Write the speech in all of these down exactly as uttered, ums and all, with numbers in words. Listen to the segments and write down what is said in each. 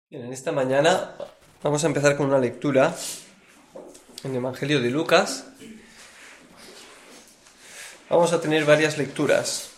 Bien, en esta mañana vamos a empezar con una lectura en el Evangelio de Lucas. Vamos a tener varias lecturas.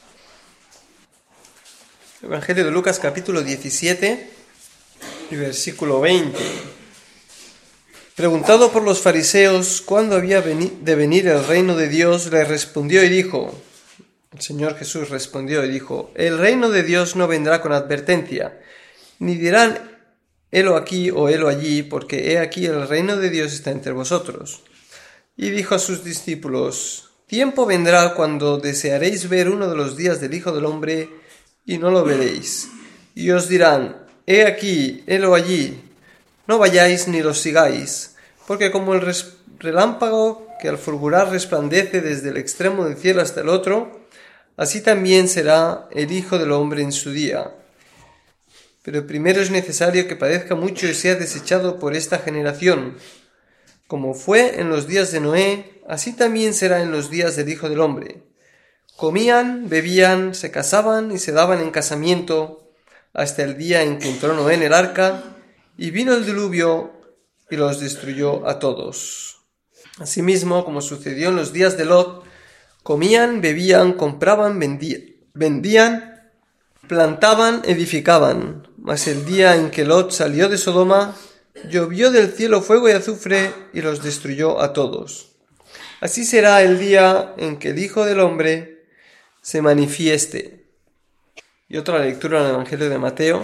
Evangelio de Lucas, capítulo diecisiete y versículo veinte. Preguntado por los fariseos cuándo había de venir el reino de Dios, le respondió y dijo, el Señor Jesús respondió y dijo, el reino de Dios no vendrá con advertencia, ni dirán helo aquí o helo allí, porque he aquí el reino de Dios está entre vosotros. Y dijo a sus discípulos, tiempo vendrá cuando desearéis ver uno de los días del Hijo del Hombre y no lo veréis. Y os dirán, he aquí, helo allí, no vayáis ni los sigáis, porque como el relámpago que al fulgurar resplandece desde el extremo del cielo hasta el otro, así también será el Hijo del Hombre en su día. Pero primero es necesario que padezca mucho y sea desechado por esta generación. Como fue en los días de Noé, así también será en los días del Hijo del Hombre. Comían, bebían, se casaban y se daban en casamiento, hasta el día en que entró Noé en el arca, y vino el diluvio y los destruyó a todos. Asimismo, como sucedió en los días de Lot, comían, bebían, compraban, vendían, plantaban, edificaban. Mas el día en que Lot salió de Sodoma, llovió del cielo fuego y azufre y los destruyó a todos. Así será el día en que el Hijo del Hombre se manifieste. Y otra lectura en el Evangelio de Mateo,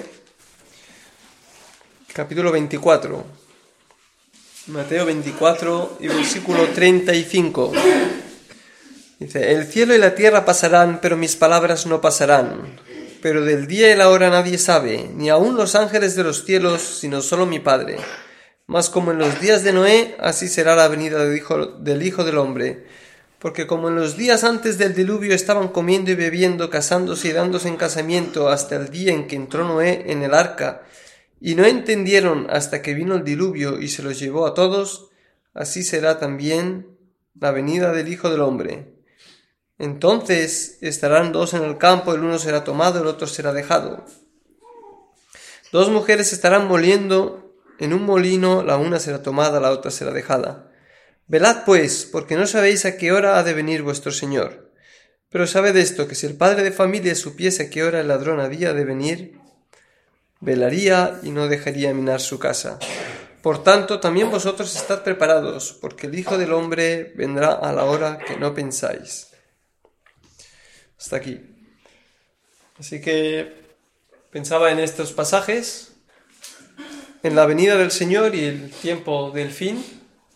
capítulo veinticuatro. Mateo veinticuatro y versículo treinta y cinco. Dice, el cielo y la tierra pasarán, pero mis palabras no pasarán. Pero del día y la hora nadie sabe, ni aun los ángeles de los cielos, sino solo mi Padre. Mas como en los días de Noé, así será la venida del Hijo, del Hijo del Hombre. Porque como en los días antes del diluvio estaban comiendo y bebiendo, casándose y dándose en casamiento, hasta el día en que entró Noé en el arca, y no entendieron hasta que vino el diluvio y se los llevó a todos, así será también la venida del Hijo del Hombre. Entonces estarán dos en el campo, el uno será tomado, el otro será dejado. Dos mujeres estarán moliendo en un molino, la una será tomada, la otra será dejada. Velad pues, porque no sabéis a qué hora ha de venir vuestro Señor. Pero sabed esto, que si el padre de familia supiese a qué hora el ladrón había de venir, velaría y no dejaría minar su casa. Por tanto, también vosotros estad preparados, porque el Hijo del Hombre vendrá a la hora que no pensáis. Hasta aquí. Así que pensaba en estos pasajes, en la venida del Señor y el tiempo del fin,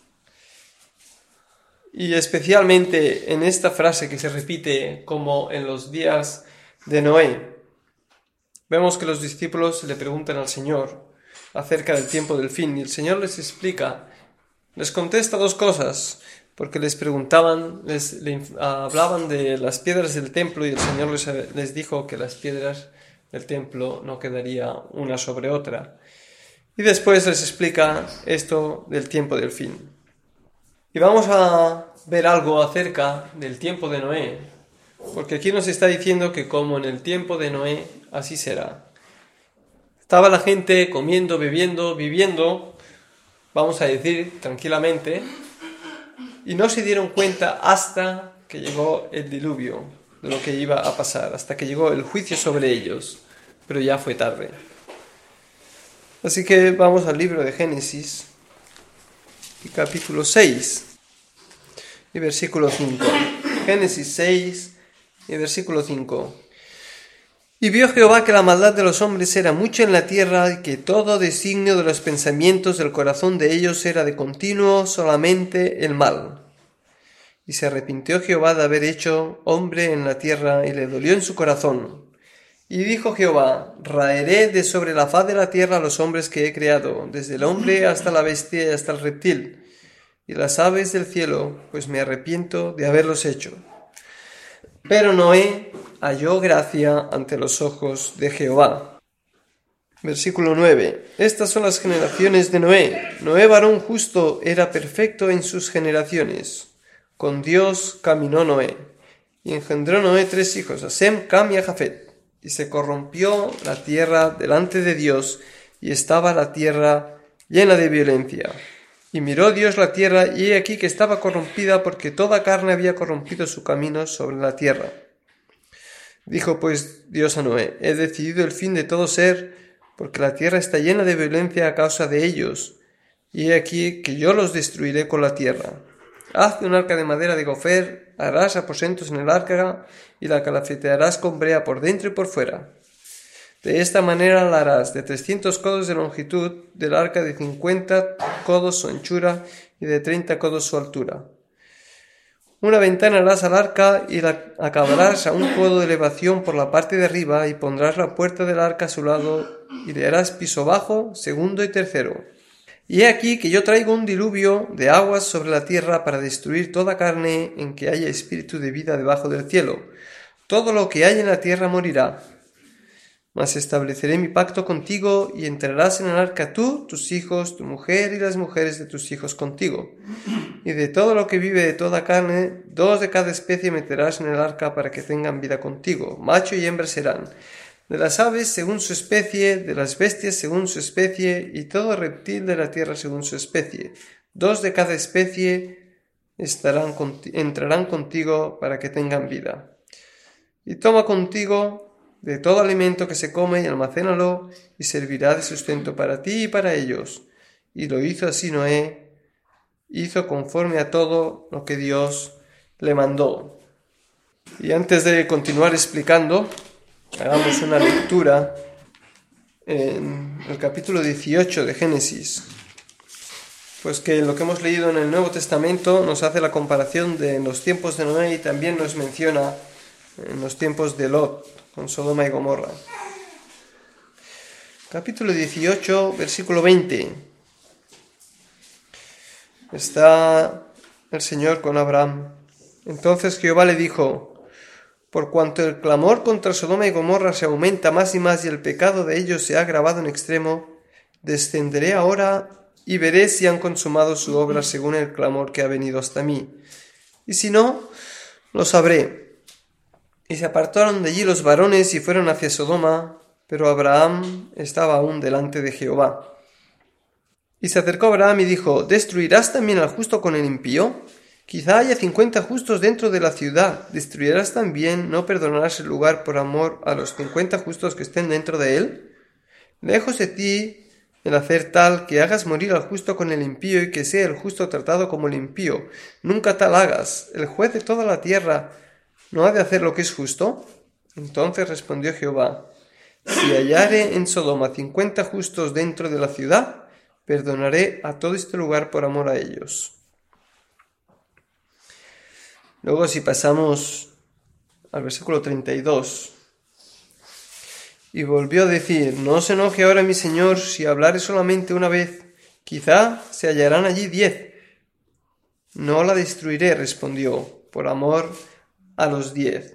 y especialmente en esta frase que se repite como en los días de Noé. Vemos que los discípulos le preguntan al Señor acerca del tiempo del fin y el Señor les explica, les contesta dos cosas. Porque les preguntaban, les, les hablaban de las piedras del templo y el Señor les, les dijo que las piedras del templo no quedaría una sobre otra. Y después les explica esto del tiempo del fin. Y vamos a ver algo acerca del tiempo de Noé, porque aquí nos está diciendo que como en el tiempo de Noé, así será. Estaba la gente comiendo, bebiendo, viviendo, vamos a decir tranquilamente, y no se dieron cuenta hasta que llegó el diluvio de lo que iba a pasar, hasta que llegó el juicio sobre ellos, pero ya fue tarde. Así que vamos al libro de Génesis, capítulo seis y versículo cinco. Génesis seis y versículo cinco. Y vio Jehová que la maldad de los hombres era mucha en la tierra, y que todo designio de los pensamientos del corazón de ellos era de continuo solamente el mal. Y se arrepintió Jehová de haber hecho hombre en la tierra, y le dolió en su corazón. Y dijo Jehová, raeré de sobre la faz de la tierra a los hombres que he creado, desde el hombre hasta la bestia y hasta el reptil, y las aves del cielo, pues me arrepiento de haberlos hecho. Pero Noé halló gracia ante los ojos de Jehová. Versículo nueve. Estas son las generaciones de Noé. Noé, varón justo, era perfecto en sus generaciones. Con Dios caminó Noé. Y engendró Noé tres hijos, a Sem, Cam y a Jafet. Y se corrompió la tierra delante de Dios, y estaba la tierra llena de violencia. Y miró Dios la tierra, y he aquí que estaba corrompida, porque toda carne había corrompido su camino sobre la tierra. Dijo pues Dios a Noé: he decidido el fin de todo ser, porque la tierra está llena de violencia a causa de ellos, y he aquí que yo los destruiré con la tierra. Haz un arca de madera de gofer, harás aposentos en el arca, y la calafetearás con brea por dentro y por fuera. De esta manera la harás de trescientos codos de longitud, del arca de cincuenta codos su anchura y de treinta codos su altura. Una ventana harás al arca y la acabarás a un codo de elevación por la parte de arriba, y pondrás la puerta del arca a su lado y le harás piso bajo, segundo y tercero. Y he aquí que yo traigo un diluvio de aguas sobre la tierra para destruir toda carne en que haya espíritu de vida debajo del cielo. Todo lo que hay en la tierra morirá. Mas estableceré mi pacto contigo, y entrarás en el arca tú, tus hijos, tu mujer y las mujeres de tus hijos contigo. Y de todo lo que vive de toda carne, dos de cada especie meterás en el arca para que tengan vida contigo. Macho y hembra serán. De las aves según su especie, de las bestias según su especie, y todo reptil de la tierra según su especie. Dos de cada especie estarán conti- entrarán contigo para que tengan vida. Y toma contigo de todo alimento que se come y almacénalo, y servirá de sustento para ti y para ellos. Y lo hizo así Noé, hizo conforme a todo lo que Dios le mandó. Y antes de continuar explicando, hagamos una lectura en el capítulo dieciocho de Génesis, pues que lo que hemos leído en el Nuevo Testamento nos hace la comparación de los tiempos de Noé, y también nos menciona en los tiempos de Lot con Sodoma y Gomorra. Capítulo dieciocho, versículo veinte. Está el Señor con Abraham. Entonces Jehová le dijo: por cuanto el clamor contra Sodoma y Gomorra se aumenta más y más, y el pecado de ellos se ha agravado en extremo, descenderé ahora y veré si han consumado su obra según el clamor que ha venido hasta mí. Y si no, lo sabré. Y se apartaron de allí los varones y fueron hacia Sodoma, pero Abraham estaba aún delante de Jehová. Y se acercó Abraham y dijo: ¿destruirás también al justo con el impío? Quizá haya cincuenta justos dentro de la ciudad. ¿Destruirás también? ¿No perdonarás el lugar por amor a los cincuenta justos que estén dentro de él? Lejos de ti el hacer tal, que hagas morir al justo con el impío, y que sea el justo tratado como el impío. Nunca tal hagas. El juez de toda la tierra ¿no ha de hacer lo que es justo? Entonces respondió Jehová: si hallare en Sodoma cincuenta justos dentro de la ciudad, perdonaré a todo este lugar por amor a ellos. Luego, si pasamos al versículo treinta y dos, y volvió a decir: no se enoje ahora mi señor si hablare solamente una vez, quizá se hallarán allí diez. No la destruiré, respondió, por amor a los diez.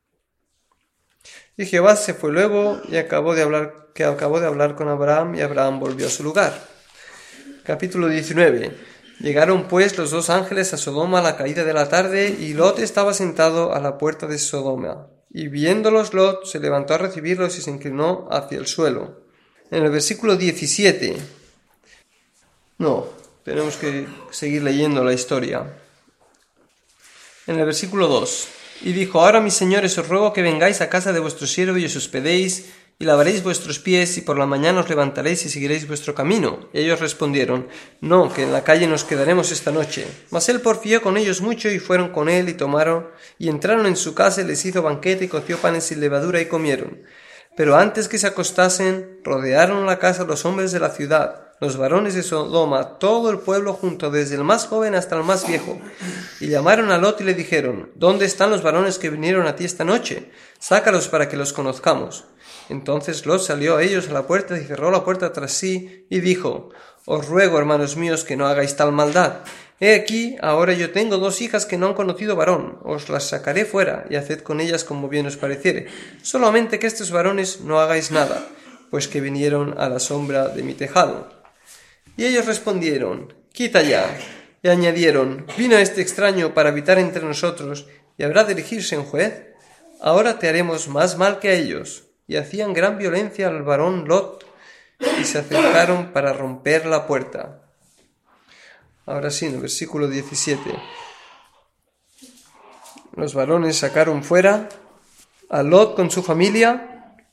Y Jehová se fue luego y acabó de hablar, que acabó de hablar con Abraham, y Abraham volvió a su lugar. Capítulo diecinueve. Llegaron pues los dos ángeles a Sodoma a la caída de la tarde, y Lot estaba sentado a la puerta de Sodoma. Y viéndolos Lot se levantó a recibirlos y se inclinó hacia el suelo. En el versículo diecisiete. No, tenemos que seguir leyendo la historia. En el versículo dos. Y dijo: ahora mis señores, os ruego que vengáis a casa de vuestro siervo y os hospedéis, y lavaréis vuestros pies, y por la mañana os levantaréis y seguiréis vuestro camino. Y ellos respondieron: no, que en la calle nos quedaremos esta noche. Mas él porfió con ellos mucho, y fueron con él, y tomaron, y entraron en su casa, y les hizo banquete, y coció panes sin levadura, y comieron. Pero antes que se acostasen, rodearon la casa los hombres de la ciudad, los varones de Sodoma, todo el pueblo junto, desde el más joven hasta el más viejo. Y llamaron a Lot y le dijeron: ¿dónde están los varones que vinieron a ti esta noche? Sácalos para que los conozcamos. Entonces Lot salió a ellos a la puerta y cerró la puerta tras sí, y dijo: os ruego, hermanos míos, que no hagáis tal maldad. He aquí, ahora yo tengo dos hijas que no han conocido varón. Os las sacaré fuera, y haced con ellas como bien os pareciere. Solamente que estos varones no hagáis nada, pues que vinieron a la sombra de mi tejado. Y ellos respondieron: quita ya. Y añadieron: vino este extraño para habitar entre nosotros, y habrá de erigirse en juez. Ahora te haremos más mal que a ellos. Y hacían gran violencia al varón Lot, y se acercaron para romper la puerta. Ahora sí, en el versículo diecisiete. Los varones sacaron fuera a Lot con su familia.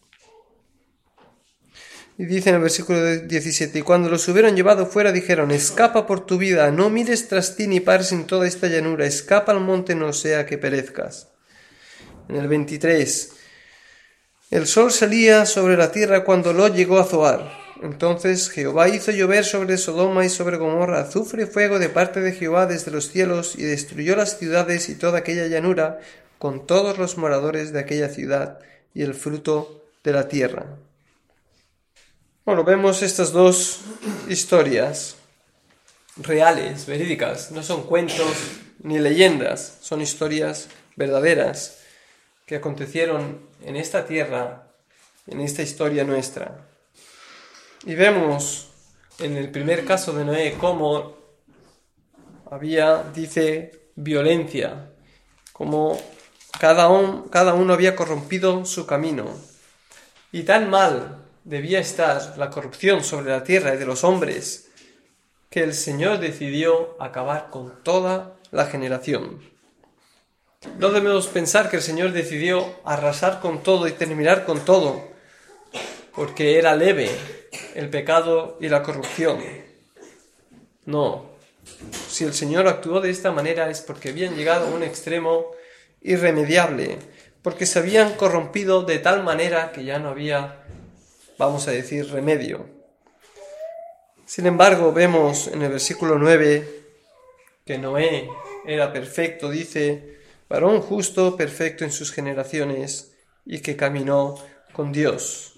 Y dice en el versículo diecisiete, y cuando los hubieron llevado fuera dijeron, escapa por tu vida, no mires tras ti ni pares en toda esta llanura, escapa al monte, no sea que perezcas. En el veintitrés, el sol salía sobre la tierra cuando Lot llegó a Zoar. Entonces Jehová hizo llover sobre Sodoma y sobre Gomorra azufre y fuego de parte de Jehová desde los cielos, y destruyó las ciudades y toda aquella llanura, con todos los moradores de aquella ciudad y el fruto de la tierra. Bueno, vemos estas dos historias reales, verídicas, no son cuentos ni leyendas, son historias verdaderas que acontecieron en esta tierra, en esta historia nuestra. Y vemos en el primer caso de Noé cómo había, dice, violencia, cómo cada, un, cada uno había corrompido su camino. Y tan mal debía estar la corrupción sobre la tierra y de los hombres, que el Señor decidió acabar con toda la generación. No debemos pensar que el Señor decidió arrasar con todo y terminar con todo, porque era leve el pecado y la corrupción. No. Si el Señor actuó de esta manera es porque habían llegado a un extremo irremediable, porque se habían corrompido de tal manera que ya no había, vamos a decir, remedio. Sin embargo, vemos en el versículo nueve que Noé era perfecto, dice, varón justo, perfecto en sus generaciones, y que caminó con Dios.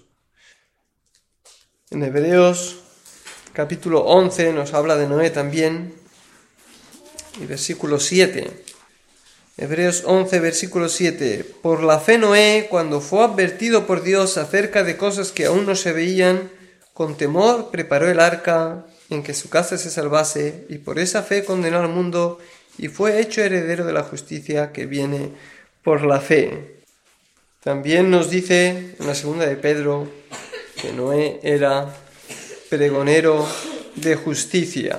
En Hebreos capítulo once nos habla de Noé también, y versículo siete. Hebreos once, versículo siete. Por la fe Noé, cuando fue advertido por Dios acerca de cosas que aún no se veían, con temor preparó el arca en que su casa se salvase, y por esa fe condenó al mundo, y fue hecho heredero de la justicia que viene por la fe. También nos dice en la segunda de Pedro que Noé era pregonero de justicia.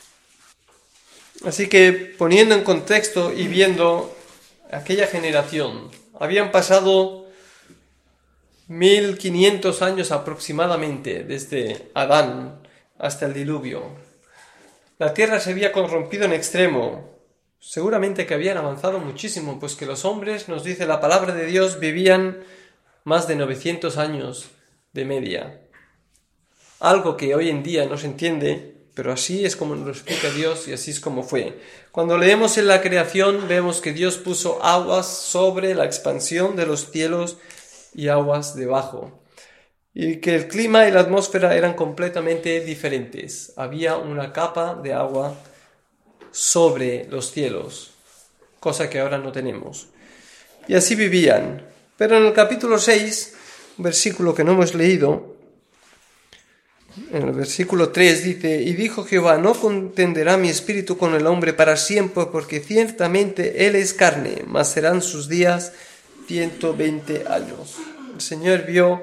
Así que, poniendo en contexto y viendo aquella generación, habían pasado mil quinientos años aproximadamente desde Adán hasta el diluvio. La tierra se había corrompido en extremo. Seguramente que habían avanzado muchísimo, pues que los hombres, nos dice la palabra de Dios, vivían más de novecientos años de media. Algo que hoy en día no se entiende, pero así es como nos lo explica Dios y así es como fue. Cuando leemos en la creación vemos que Dios puso aguas sobre la expansión de los cielos y aguas debajo. Y que el clima y la atmósfera eran completamente diferentes. Había una capa de agua sobre los cielos, cosa que ahora no tenemos. Y así vivían. Pero en el capítulo seis, un versículo que no hemos leído, en el versículo tres dice, y dijo Jehová, no contenderá mi espíritu con el hombre para siempre, porque ciertamente él es carne, mas serán sus días ciento veinte años. El Señor vio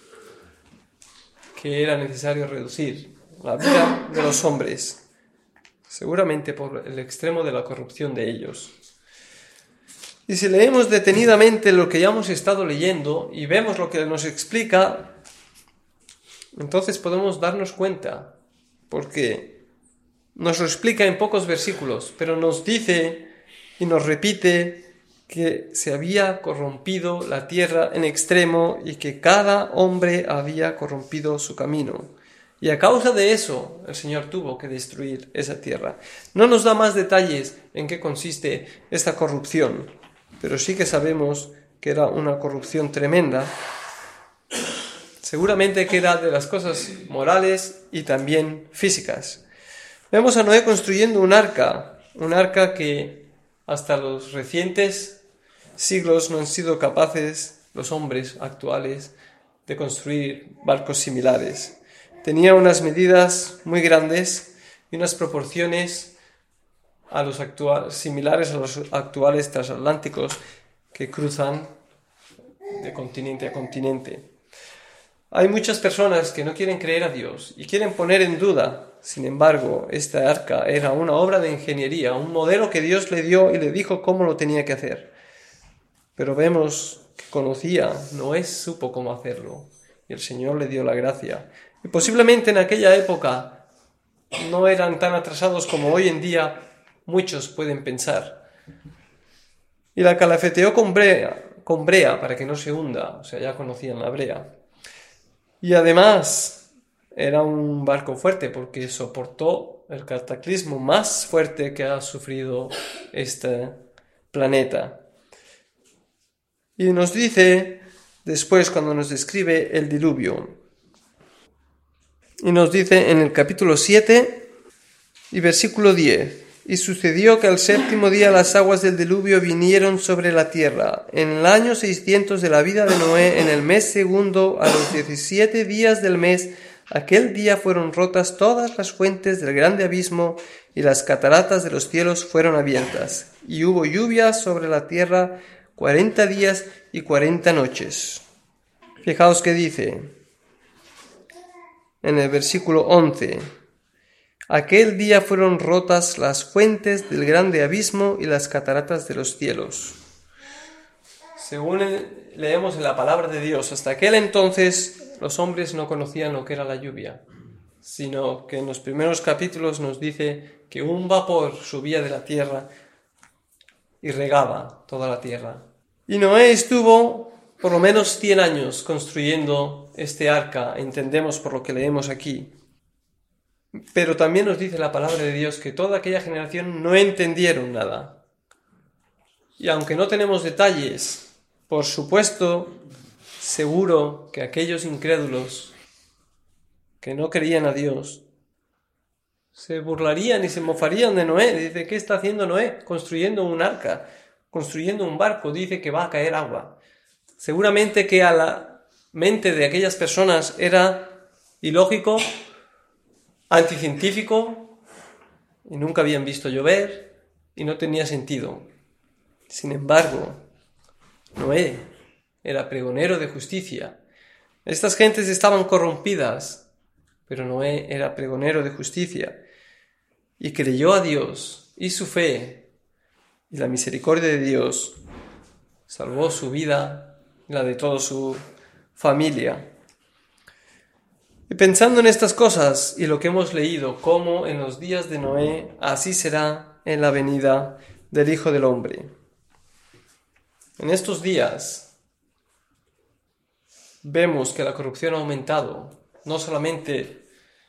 que era necesario reducir la vida de los hombres, seguramente por el extremo de la corrupción de ellos. Y si leemos detenidamente lo que ya hemos estado leyendo y vemos lo que nos explica, entonces podemos darnos cuenta, porque nos lo explica en pocos versículos, pero nos dice y nos repite que se había corrompido la tierra en extremo y que cada hombre había corrompido su camino. Y a causa de eso, el Señor tuvo que destruir esa tierra. No nos da más detalles en qué consiste esta corrupción, pero sí que sabemos que era una corrupción tremenda. Seguramente que era de las cosas morales y también físicas. Vemos a Noé construyendo un arca, un arca que hasta los recientes siglos no han sido capaces los hombres actuales de construir barcos similares. Tenía unas medidas muy grandes y unas proporciones a los actual, similares a los actuales transatlánticos que cruzan de continente a continente. Hay muchas personas que no quieren creer a Dios y quieren poner en duda. Sin embargo, esta arca era una obra de ingeniería, un modelo que Dios le dio y le dijo cómo lo tenía que hacer. Pero vemos que conocía, Noé supo cómo hacerlo y el Señor le dio la gracia. Y posiblemente en aquella época no eran tan atrasados como hoy en día muchos pueden pensar. Y la calafeteó con brea, con brea para que no se hunda, o sea, ya conocían la brea. Y además era un barco fuerte porque soportó el cataclismo más fuerte que ha sufrido este planeta. Y nos dice después cuando nos describe el diluvio. Y nos dice en el capítulo siete y versículo diez. Y sucedió que al séptimo día las aguas del diluvio vinieron sobre la tierra, en el año seiscientos de la vida de Noé, en el mes segundo, a los diecisiete días del mes. Aquel día fueron rotas todas las fuentes del grande abismo, y las cataratas de los cielos fueron abiertas. Y hubo lluvia sobre la tierra cuarenta días y cuarenta noches. Fijaos que dice en el versículo once. Aquel día fueron rotas las fuentes del grande abismo y las cataratas de los cielos. Según leemos en la palabra de Dios, hasta aquel entonces los hombres no conocían lo que era la lluvia, sino que en los primeros capítulos nos dice que un vapor subía de la tierra y regaba toda la tierra. Y Noé estuvo por lo menos cien años construyendo este arca, entendemos por lo que leemos aquí. Pero también nos dice la palabra de Dios que toda aquella generación no entendieron nada. Y aunque no tenemos detalles, por supuesto, seguro que aquellos incrédulos que no creían a Dios se burlarían y se mofarían de Noé. Dice, ¿qué está haciendo Noé? Construyendo un arca, construyendo un barco, dice que va a caer agua. Seguramente que a la mente de aquellas personas era ilógico, anticientífico, y nunca habían visto llover, y no tenía sentido. Sin embargo, Noé era pregonero de justicia. Estas gentes estaban corrompidas, pero Noé era pregonero de justicia, y creyó a Dios, y su fe, y la misericordia de Dios, salvó su vida y la de toda su familia. Y pensando en estas cosas y lo que hemos leído, como en los días de Noé, así será en la venida del Hijo del Hombre. En estos días vemos que la corrupción ha aumentado. No solamente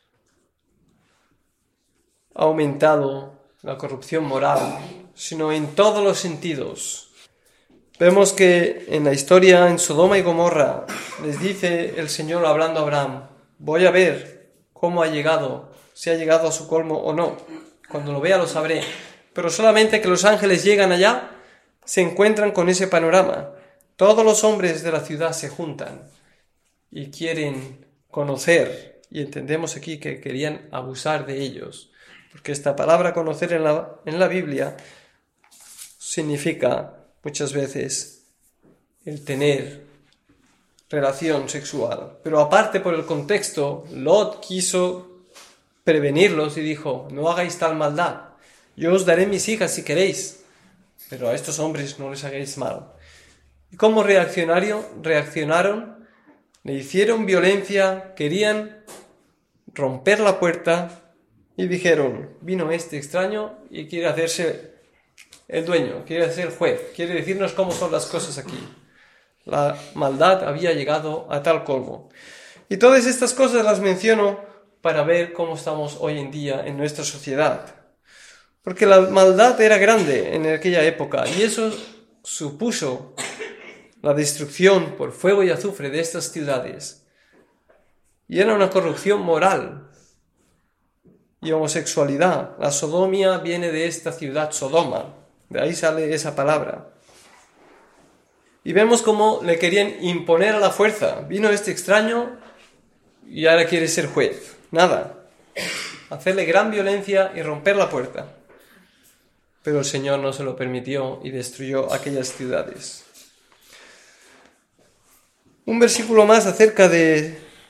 ha aumentado la corrupción moral, sino en todos los sentidos. Vemos que en la historia en Sodoma y Gomorra les dice el Señor hablando a Abraham: voy a ver cómo ha llegado, si ha llegado a su colmo o no. Cuando lo vea lo sabré. Pero solamente que los ángeles llegan allá, se encuentran con ese panorama. Todos los hombres de la ciudad se juntan y quieren conocer. Y entendemos aquí que querían abusar de ellos. Porque esta palabra conocer en la, en la Biblia significa muchas veces el tener relación sexual. Pero aparte, por el contexto, Lot quiso prevenirlos y dijo: no hagáis tal maldad, yo os daré mis hijas si queréis, pero a estos hombres no les hagáis mal. ¿Y cómo reaccionaron? reaccionaron? Le hicieron violencia, querían romper la puerta y dijeron: vino este extraño y quiere hacerse el dueño, quiere ser juez, quiere decirnos cómo son las cosas aquí. La maldad había llegado a tal colmo. Y todas estas cosas las menciono para ver cómo estamos hoy en día en nuestra sociedad. Porque la maldad era grande en aquella época y eso supuso la destrucción por fuego y azufre de estas ciudades. Y era una corrupción moral y homosexualidad. La sodomía viene de esta ciudad, Sodoma. De ahí sale esa palabra. Y vemos cómo le querían imponer a la fuerza. Vino este extraño y ahora quiere ser juez. Nada. Hacerle gran violencia y romper la puerta. Pero el Señor no se lo permitió y destruyó aquellas ciudades. Un versículo más acerca de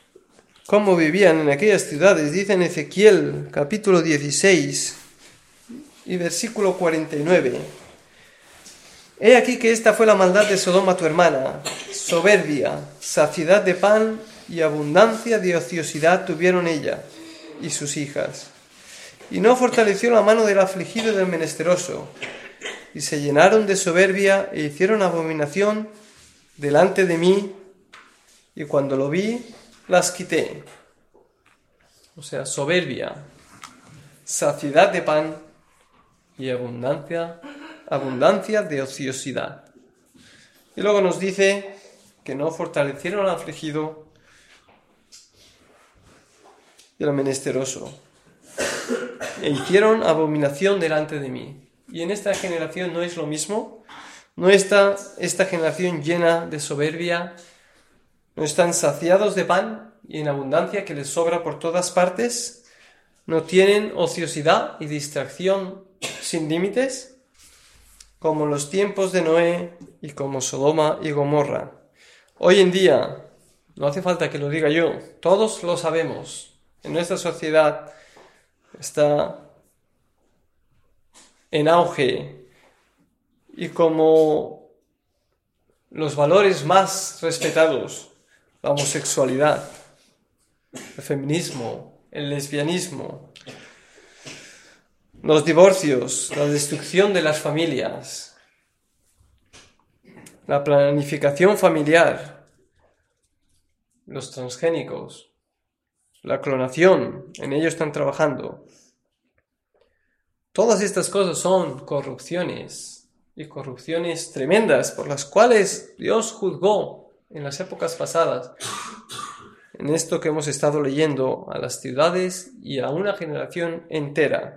cómo vivían en aquellas ciudades. Dice en Ezequiel capítulo dieciséis y versículo cuarenta y nueve. He aquí que esta fue la maldad de Sodoma tu hermana, soberbia, saciedad de pan y abundancia de ociosidad tuvieron ella y sus hijas. Y no fortaleció la mano del afligido y del menesteroso, y se llenaron de soberbia e hicieron abominación delante de mí, y cuando lo vi, las quité. O sea, soberbia, saciedad de pan y abundancia, abundancia de ociosidad. Y luego nos dice que no fortalecieron al afligido y al menesteroso, e hicieron abominación delante de mí. Y en esta generación no es lo mismo. No está esta generación llena de soberbia, no están saciados de pan y en abundancia que les sobra por todas partes, no tienen ociosidad y distracción sin límites, como en los tiempos de Noé y como Sodoma y Gomorra. Hoy en día, no hace falta que lo diga yo, todos lo sabemos, en nuestra sociedad está en auge y como los valores más respetados, la homosexualidad, el feminismo, el lesbianismo, los divorcios, la destrucción de las familias, la planificación familiar, los transgénicos, la clonación, en ello están trabajando. Todas estas cosas son corrupciones, y corrupciones tremendas por las cuales Dios juzgó en las épocas pasadas, en esto que hemos estado leyendo, a las ciudades y a una generación entera.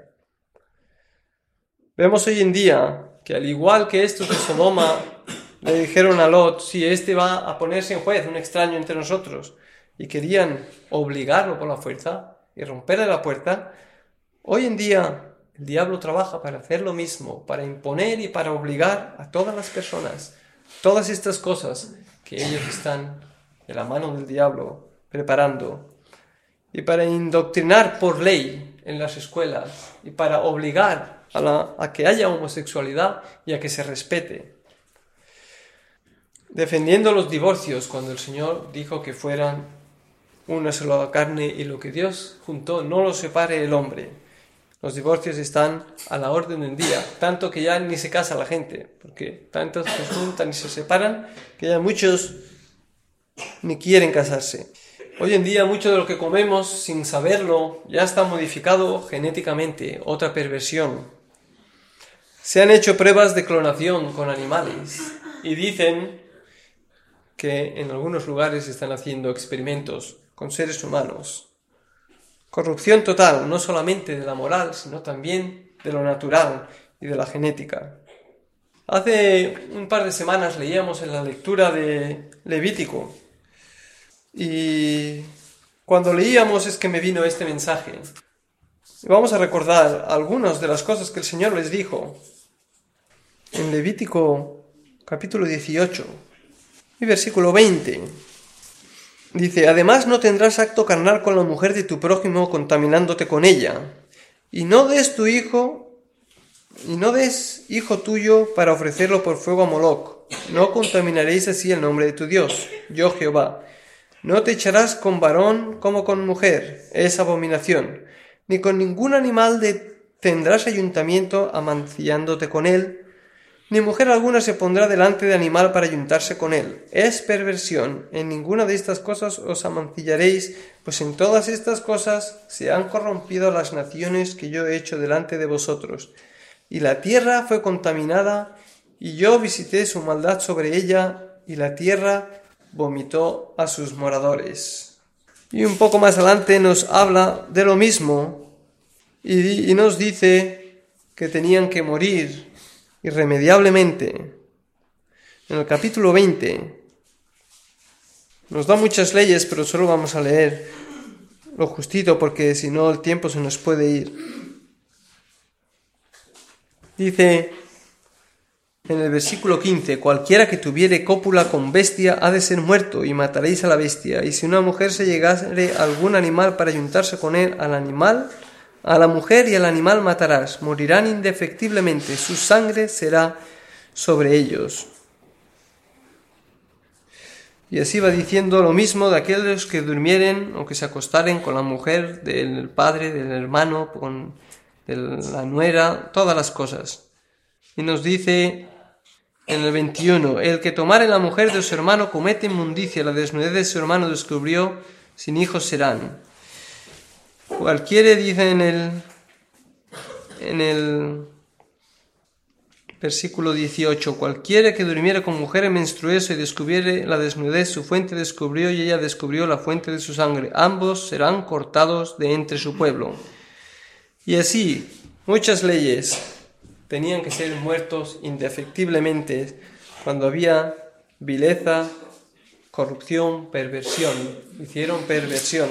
Vemos hoy en día que al igual que estos de Sodoma le dijeron a Lot, si este va a ponerse en juez, un extraño entre nosotros, y querían obligarlo por la fuerza y romperle la puerta, hoy en día el diablo trabaja para hacer lo mismo, para imponer y para obligar a todas las personas, todas estas cosas que ellos están de la mano del diablo preparando, y para indoctrinar por ley en las escuelas, y para obligar a, la, a que haya homosexualidad y a que se respete. Defendiendo los divorcios cuando el Señor dijo que fueran una sola carne y lo que Dios juntó no lo separe el hombre. Los divorcios están a la orden del día, tanto que ya ni se casa la gente, porque tantos se juntan y se separan que ya muchos ni quieren casarse. Hoy en día mucho de lo que comemos sin saberlo ya está modificado genéticamente, otra perversión. Se han hecho pruebas de clonación con animales y dicen que en algunos lugares se están haciendo experimentos con seres humanos. Corrupción total, no solamente de la moral, sino también de lo natural y de la genética. Hace un par de semanas leíamos en la lectura de Levítico y cuando leíamos es que me vino este mensaje. Vamos a recordar algunas de las cosas que el Señor les dijo en Levítico capítulo dieciocho y versículo veinte. Dice, además no tendrás acto carnal con la mujer de tu prójimo contaminándote con ella, y no des tu hijo, y no des hijo tuyo para ofrecerlo por fuego a Moloc. No contaminaréis así el nombre de tu Dios, yo Jehová. No te echarás con varón como con mujer, es abominación, ni con ningún animal de tendrás ayuntamiento amancillándote con él, ni mujer alguna se pondrá delante de animal para ayuntarse con él. Es perversión. En ninguna de estas cosas os amancillaréis, pues en todas estas cosas se han corrompido las naciones que yo he hecho delante de vosotros. Y la tierra fue contaminada, y yo visité su maldad sobre ella, y la tierra vomitó a sus moradores. Y un poco más adelante nos habla de lo mismo, y, y nos dice que tenían que morir irremediablemente. En el capítulo veinte nos da muchas leyes, pero solo vamos a leer lo justito porque si no el tiempo se nos puede ir. Dice, En el versículo quince, cualquiera que tuviere cópula con bestia ha de ser muerto, y mataréis a la bestia. Y si una mujer se llegare a algún animal para juntarse con él, al animal, a la mujer y al animal matarás. Morirán indefectiblemente, su sangre será sobre ellos. Y así va diciendo lo mismo de aquellos que durmieren o que se acostaren con la mujer del padre, del hermano, con la nuera, todas las cosas. Y nos dice en el veintiuno, el que tomare la mujer de su hermano comete inmundicia, la desnudez de su hermano descubrió, sin hijos serán. Cualquiera, dice en el, en el versículo dieciocho, cualquiera que durmiere con mujer menstruosa y descubriere la desnudez, su fuente descubrió y ella descubrió la fuente de su sangre. Ambos serán cortados de entre su pueblo. Y así, muchas leyes tenían que ser muertos indefectiblemente cuando había vileza, corrupción, perversión. Hicieron perversión.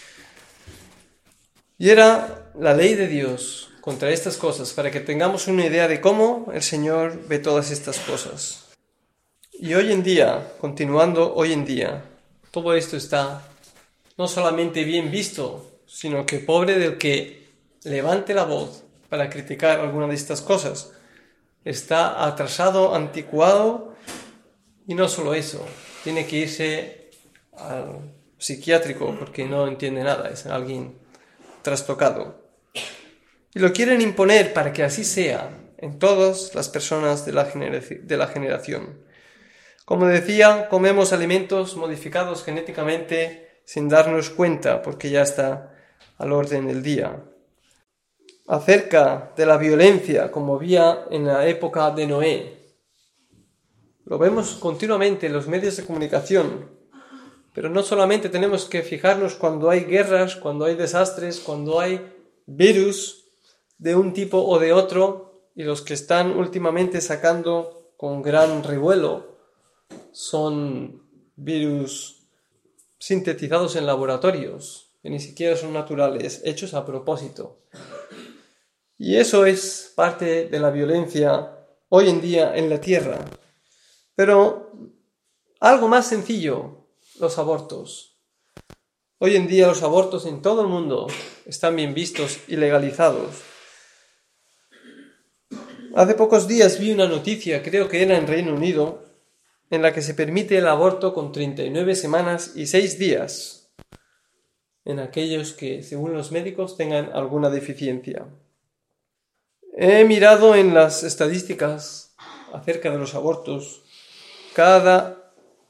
Y era la ley de Dios contra estas cosas, para que tengamos una idea de cómo el Señor ve todas estas cosas. Y hoy en día, continuando hoy en día, todo esto está no solamente bien visto, sino que pobre del que levante la voz para criticar alguna de estas cosas. Está atrasado, anticuado, y no solo eso, tiene que irse al psiquiátrico porque no entiende nada, es alguien trastocado. Y lo quieren imponer para que así sea en todas las personas de la, generac- de la generación. Como decía, comemos alimentos modificados genéticamente sin darnos cuenta porque ya está al orden del día. Acerca de la violencia, como había en la época de Noé. Lo vemos continuamente en los medios de comunicación, pero no solamente tenemos que fijarnos cuando hay guerras, cuando hay desastres, cuando hay virus de un tipo o de otro, y los que están últimamente sacando con gran revuelo son virus sintetizados en laboratorios, que ni siquiera son naturales, hechos a propósito. Y eso es parte de la violencia hoy en día en la tierra. Pero algo más sencillo, los abortos. Hoy en día los abortos en todo el mundo están bien vistos y legalizados. Hace pocos días vi una noticia, creo que era en Reino Unido, en la que se permite el aborto con treinta y nueve semanas y seis días en aquellos que, según los médicos, tengan alguna deficiencia. He mirado en las estadísticas acerca de los abortos. Cada,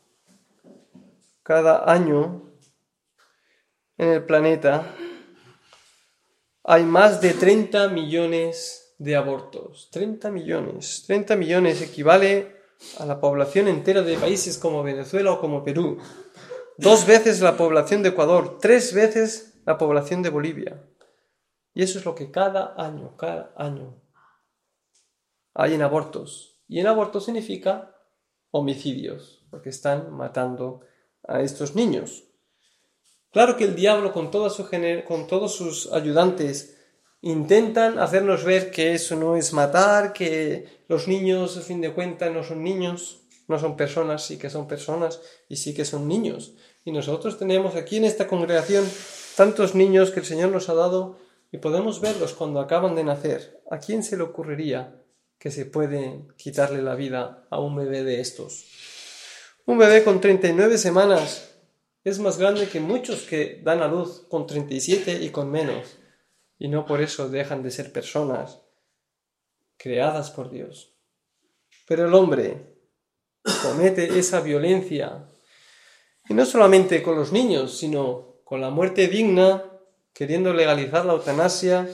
cada año en el planeta hay más de treinta millones de abortos. treinta millones. treinta millones equivale a la población entera de países como Venezuela o como Perú. Dos veces la población de Ecuador. Tres veces la población de Bolivia. Y eso es lo que cada año, cada año hay en abortos. Y en abortos significa homicidios, porque están matando a estos niños. Claro que el diablo con, toda su gener- con todos sus ayudantes intentan hacernos ver que eso no es matar, que los niños, a fin de cuentas, no son niños, no son personas, sí que son personas y sí que son niños. Y nosotros tenemos aquí en esta congregación tantos niños que el Señor nos ha dado y podemos verlos cuando acaban de nacer. ¿A quién se le ocurriría que se puede quitarle la vida a un bebé de estos? Un bebé con treinta y nueve semanas es más grande que muchos que dan a luz con treinta y siete y con menos. Y no por eso dejan de ser personas creadas por Dios. Pero el hombre comete esa violencia. Y no solamente con los niños, sino con la muerte digna, queriendo legalizar la eutanasia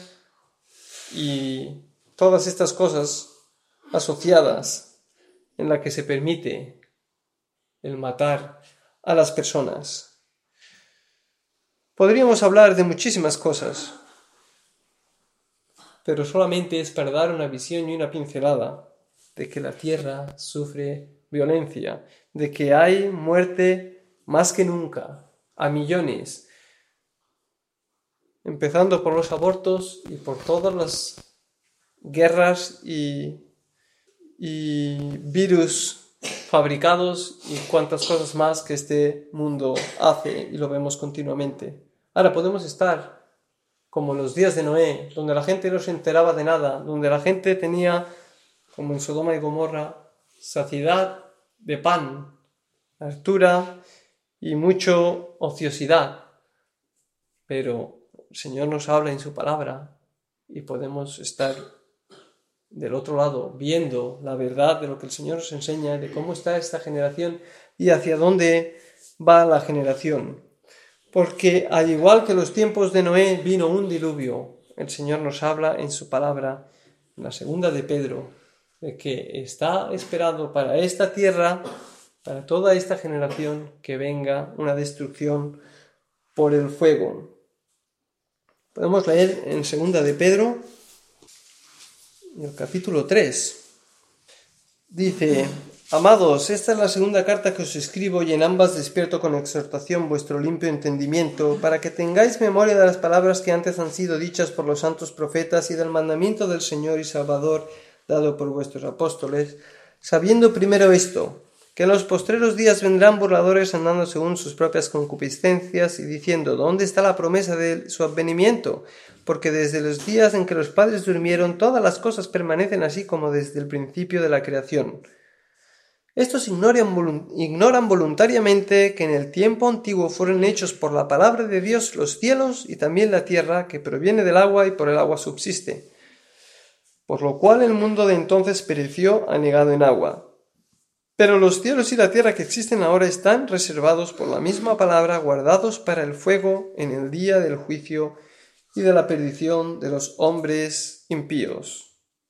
y todas estas cosas asociadas en la que se permite el matar a las personas. Podríamos hablar de muchísimas cosas, pero solamente es para dar una visión y una pincelada de que la tierra sufre violencia, de que hay muerte más que nunca, a millones, empezando por los abortos y por todas las guerras y, y virus fabricados y cuantas cosas más que este mundo hace y lo vemos continuamente. Ahora podemos estar como en los días de Noé, donde la gente no se enteraba de nada, donde la gente tenía, como en Sodoma y Gomorra, saciedad de pan, hartura y mucho ociosidad. Pero el Señor nos habla en su palabra y podemos estar del otro lado viendo la verdad de lo que el Señor nos enseña, de cómo está esta generación y hacia dónde va la generación. Porque al igual que los tiempos de Noé vino un diluvio, el Señor nos habla en su palabra, en la segunda de Pedro, de que está esperado para esta tierra, para toda esta generación, que venga una destrucción por el fuego. Podemos leer en segunda de Pedro, en el capítulo tres. Dice: Amados, esta es la segunda carta que os escribo, y en ambas despierto con exhortación vuestro limpio entendimiento, para que tengáis memoria de las palabras que antes han sido dichas por los santos profetas y del mandamiento del Señor y Salvador dado por vuestros apóstoles, sabiendo primero esto, que en los postreros días vendrán burladores andando según sus propias concupiscencias y diciendo: ¿dónde está la promesa de su advenimiento? Porque desde los días en que los padres durmieron, todas las cosas permanecen así como desde el principio de la creación. Estos ignoran, ignoran voluntariamente que en el tiempo antiguo fueron hechos por la palabra de Dios los cielos y también la tierra, que proviene del agua y por el agua subsiste. Por lo cual el mundo de entonces pereció anegado en agua. Pero los cielos y la tierra que existen ahora están reservados por la misma palabra, guardados para el fuego en el día del juicio y de la perdición de los hombres impíos.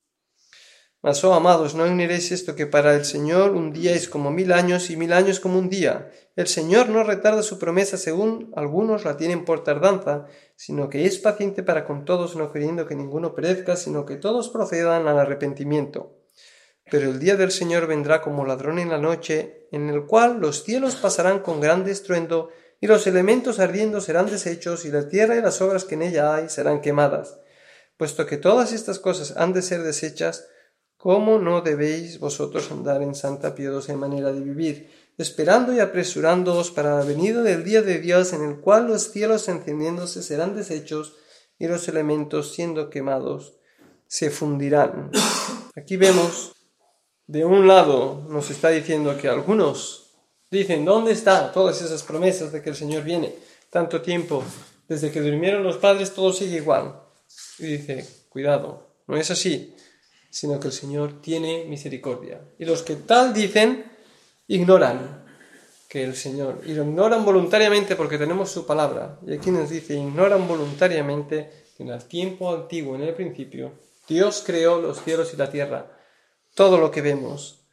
Mas, oh amados, no ignoréis esto, que para el Señor un día es como mil años y mil años como un día. El Señor no retarda su promesa según algunos la tienen por tardanza, sino que es paciente para con todos, no queriendo que ninguno perezca, sino que todos procedan al arrepentimiento. Pero el día del Señor vendrá como ladrón en la noche, en el cual los cielos pasarán con gran estruendo, y los elementos ardiendo serán deshechos, y la tierra y las obras que en ella hay serán quemadas. Puesto que todas estas cosas han de ser deshechas, ¿cómo no debéis vosotros andar en santa piadosa manera de vivir, esperando y apresurándoos para la venida del día de Dios, en el cual los cielos encendiéndose serán deshechos, y los elementos siendo quemados se fundirán? Aquí vemos, de un lado nos está diciendo que algunos dicen: ¿dónde están todas esas promesas de que el Señor viene? Tanto tiempo, desde que durmieron los padres todo sigue igual. Y dice: cuidado, no es así, sino que el Señor tiene misericordia. Y los que tal dicen, ignoran que el Señor, y lo ignoran voluntariamente porque tenemos su palabra. Y aquí nos dice: ignoran voluntariamente que en el tiempo antiguo, en el principio, Dios creó los cielos y la tierra, todo lo que vemos,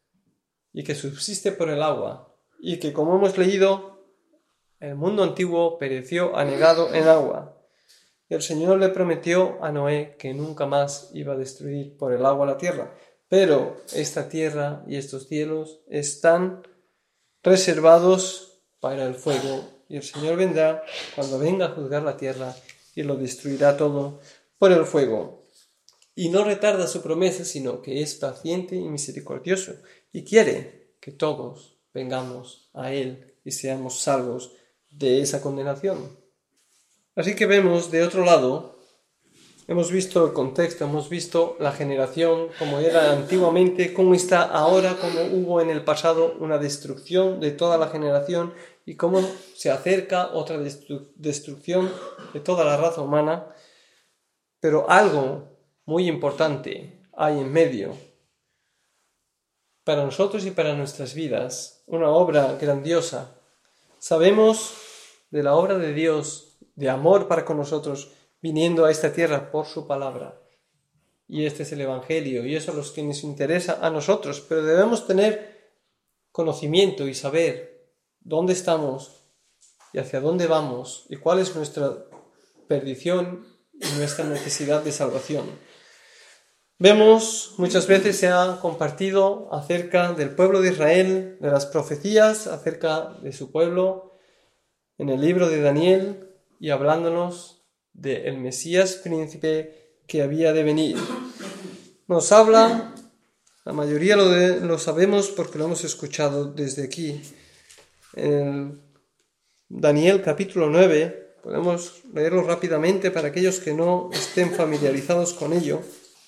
y que subsiste por el agua, y que, como hemos leído, el mundo antiguo pereció anegado en agua. El Señor le prometió a Noé que nunca más iba a destruir por el agua la tierra, pero esta tierra y estos cielos están reservados para el fuego, y el Señor vendrá cuando venga a juzgar la tierra y lo destruirá todo por el fuego. Y no retarda su promesa, sino que es paciente y misericordioso, y quiere que todos vengamos a Él y seamos salvos de esa condenación. Así que vemos, de otro lado, hemos visto el contexto, hemos visto la generación, como era antiguamente, cómo está ahora, cómo hubo en el pasado una destrucción de toda la generación y cómo se acerca otra destru- destrucción de toda la raza humana. Pero algo muy importante hay en medio. Para nosotros y para nuestras vidas, una obra grandiosa. Sabemos de la obra de Dios, de amor para con nosotros, viniendo a esta tierra por su palabra. Y este es el Evangelio, y eso es lo que nos interesa a nosotros, pero debemos tener conocimiento y saber dónde estamos y hacia dónde vamos, y cuál es nuestra perdición y nuestra necesidad de salvación. Vemos, muchas veces se ha compartido acerca del pueblo de Israel, de las profecías acerca de su pueblo, en el libro de Daniel, y hablándonos del Mesías príncipe que había de venir. Nos habla La mayoría lo, de, lo sabemos porque lo hemos escuchado desde aquí. En Daniel capítulo nueve, podemos leerlo rápidamente para aquellos que no estén familiarizados con ello.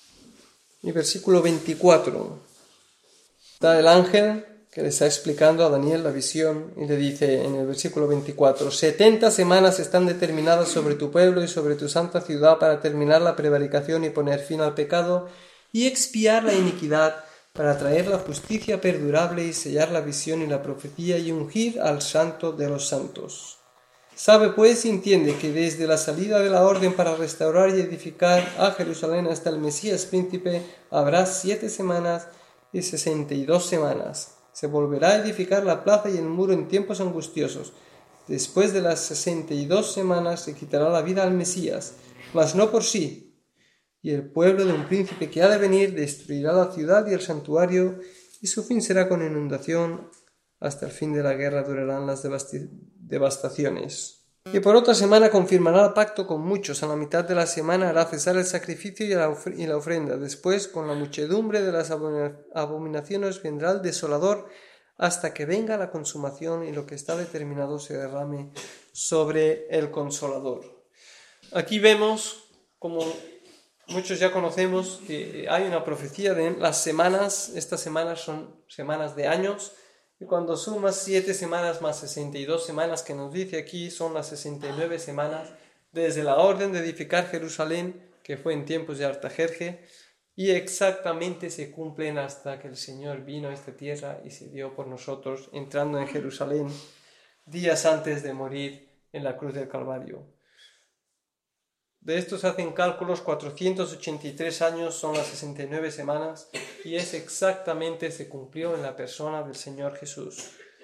Y versículo veinticuatro. Está el ángel que le está explicando a Daniel la visión y le dice en el versículo veinticuatro: setenta semanas están determinadas sobre tu pueblo y sobre tu santa ciudad para terminar la prevaricación y poner fin al pecado y expiar la iniquidad, para traer la justicia perdurable y sellar la visión y la profecía y ungir al santo de los santos. Sabe pues y entiende que desde la salida de la orden para restaurar y edificar a Jerusalén hasta el Mesías príncipe habrá siete semanas y sesenta y dos semanas. Se volverá a edificar la plaza y el muro en tiempos angustiosos. Después de las sesenta y dos semanas se quitará la vida al Mesías, mas no por sí. Y el pueblo de un príncipe que ha de venir destruirá la ciudad y el santuario, y su fin será con inundación. Hasta el fin de la guerra durarán las devasti- devastaciones. Y por otra semana confirmará el pacto con muchos. A la mitad de la semana hará cesar el sacrificio y la, ofre- y la ofrenda. Después, con la muchedumbre de las abomina- abominaciones, vendrá el desolador hasta que venga la consumación y lo que está determinado se derrame sobre el consolador. Aquí vemos, como muchos ya conocemos, que hay una profecía de las semanas. Estas semanas son semanas de años. Y cuando sumas siete semanas más sesenta y dos semanas que nos dice aquí, son las sesenta y nueve semanas desde la orden de edificar Jerusalén, que fue en tiempos de Artajerje, y exactamente se cumplen hasta que el Señor vino a esta tierra y se dio por nosotros, entrando en Jerusalén días antes de morir en la cruz del Calvario. De estos hacen cálculos, cuatrocientos ochenta y tres años son las sesenta y nueve semanas, y es exactamente, se cumplió en la persona del Señor Jesús.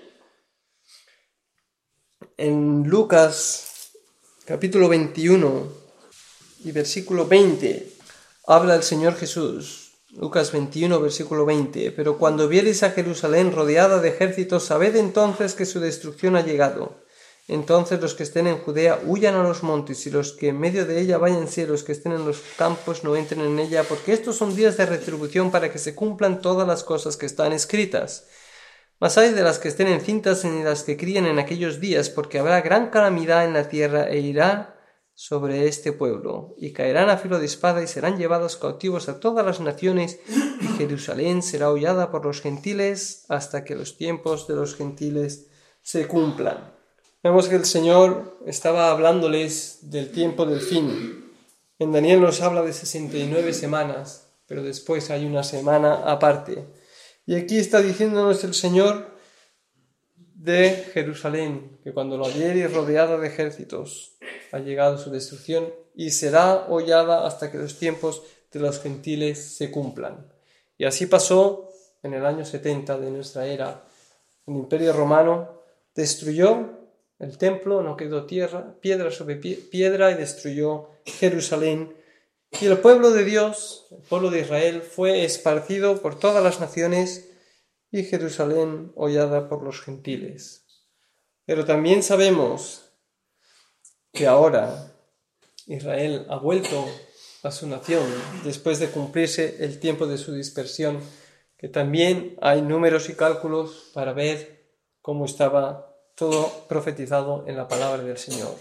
En Lucas capítulo veintiuno y versículo veinte habla el Señor Jesús. Lucas veintiuno versículo veinte: pero cuando viereis a Jerusalén rodeada de ejércitos, sabed entonces que su destrucción ha llegado. Entonces los que estén en Judea huyan a los montes, y los que en medio de ella váyanse, y los que estén en los campos no entren en ella, porque estos son días de retribución para que se cumplan todas las cosas que están escritas. Mas hay de las que estén encintas y de las que críen en aquellos días, porque habrá gran calamidad en la tierra e irá sobre este pueblo, y caerán a filo de espada y serán llevados cautivos a todas las naciones, y Jerusalén será hollada por los gentiles hasta que los tiempos de los gentiles se cumplan. Vemos que el Señor estaba hablándoles del tiempo del fin. En Daniel nos habla de sesenta y nueve semanas, pero después hay una semana aparte. Y aquí está diciéndonos el Señor de Jerusalén, que cuando lo viere rodeada de ejércitos, ha llegado su destrucción y será hollada hasta que los tiempos de los gentiles se cumplan. Y así pasó en el año setenta de nuestra era. El Imperio Romano destruyó el templo, no quedó tierra, piedra sobre pie, piedra, y destruyó Jerusalén. Y el pueblo de Dios, el pueblo de Israel, fue esparcido por todas las naciones y Jerusalén hollada por los gentiles. Pero también sabemos que ahora Israel ha vuelto a su nación después de cumplirse el tiempo de su dispersión, que también hay números y cálculos para ver cómo estaba todo profetizado en la palabra del Señor.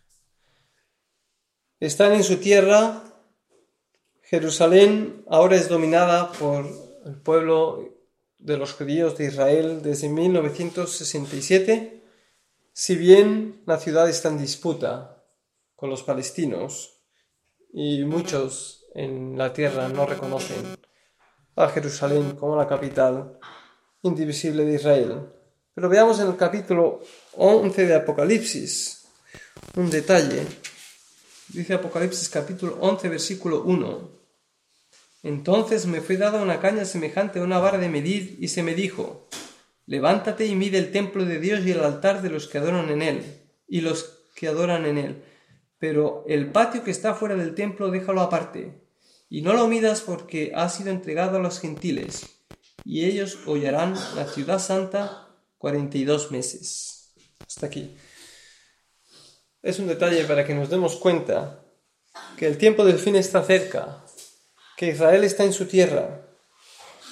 Están en su tierra. Jerusalén ahora es dominada por el pueblo de los judíos de Israel desde mil novecientos sesenta y siete, si bien la ciudad está en disputa con los palestinos y muchos en la tierra no reconocen a Jerusalén como la capital indivisible de Israel. Pero veamos en el capítulo once de Apocalipsis un detalle. Dice Apocalipsis capítulo once versículo uno: entonces me fue dada una caña semejante a una vara de medir, y se me dijo: levántate y mide el templo de Dios y el altar de los que adoran en él, y los que adoran en él. Pero el patio que está fuera del templo déjalo aparte, y no lo midas, porque ha sido entregado a los gentiles, y ellos hollarán la ciudad santa cuarenta y dos meses. Hasta aquí. Es un detalle para que nos demos cuenta que el tiempo del fin está cerca, que Israel está en su tierra,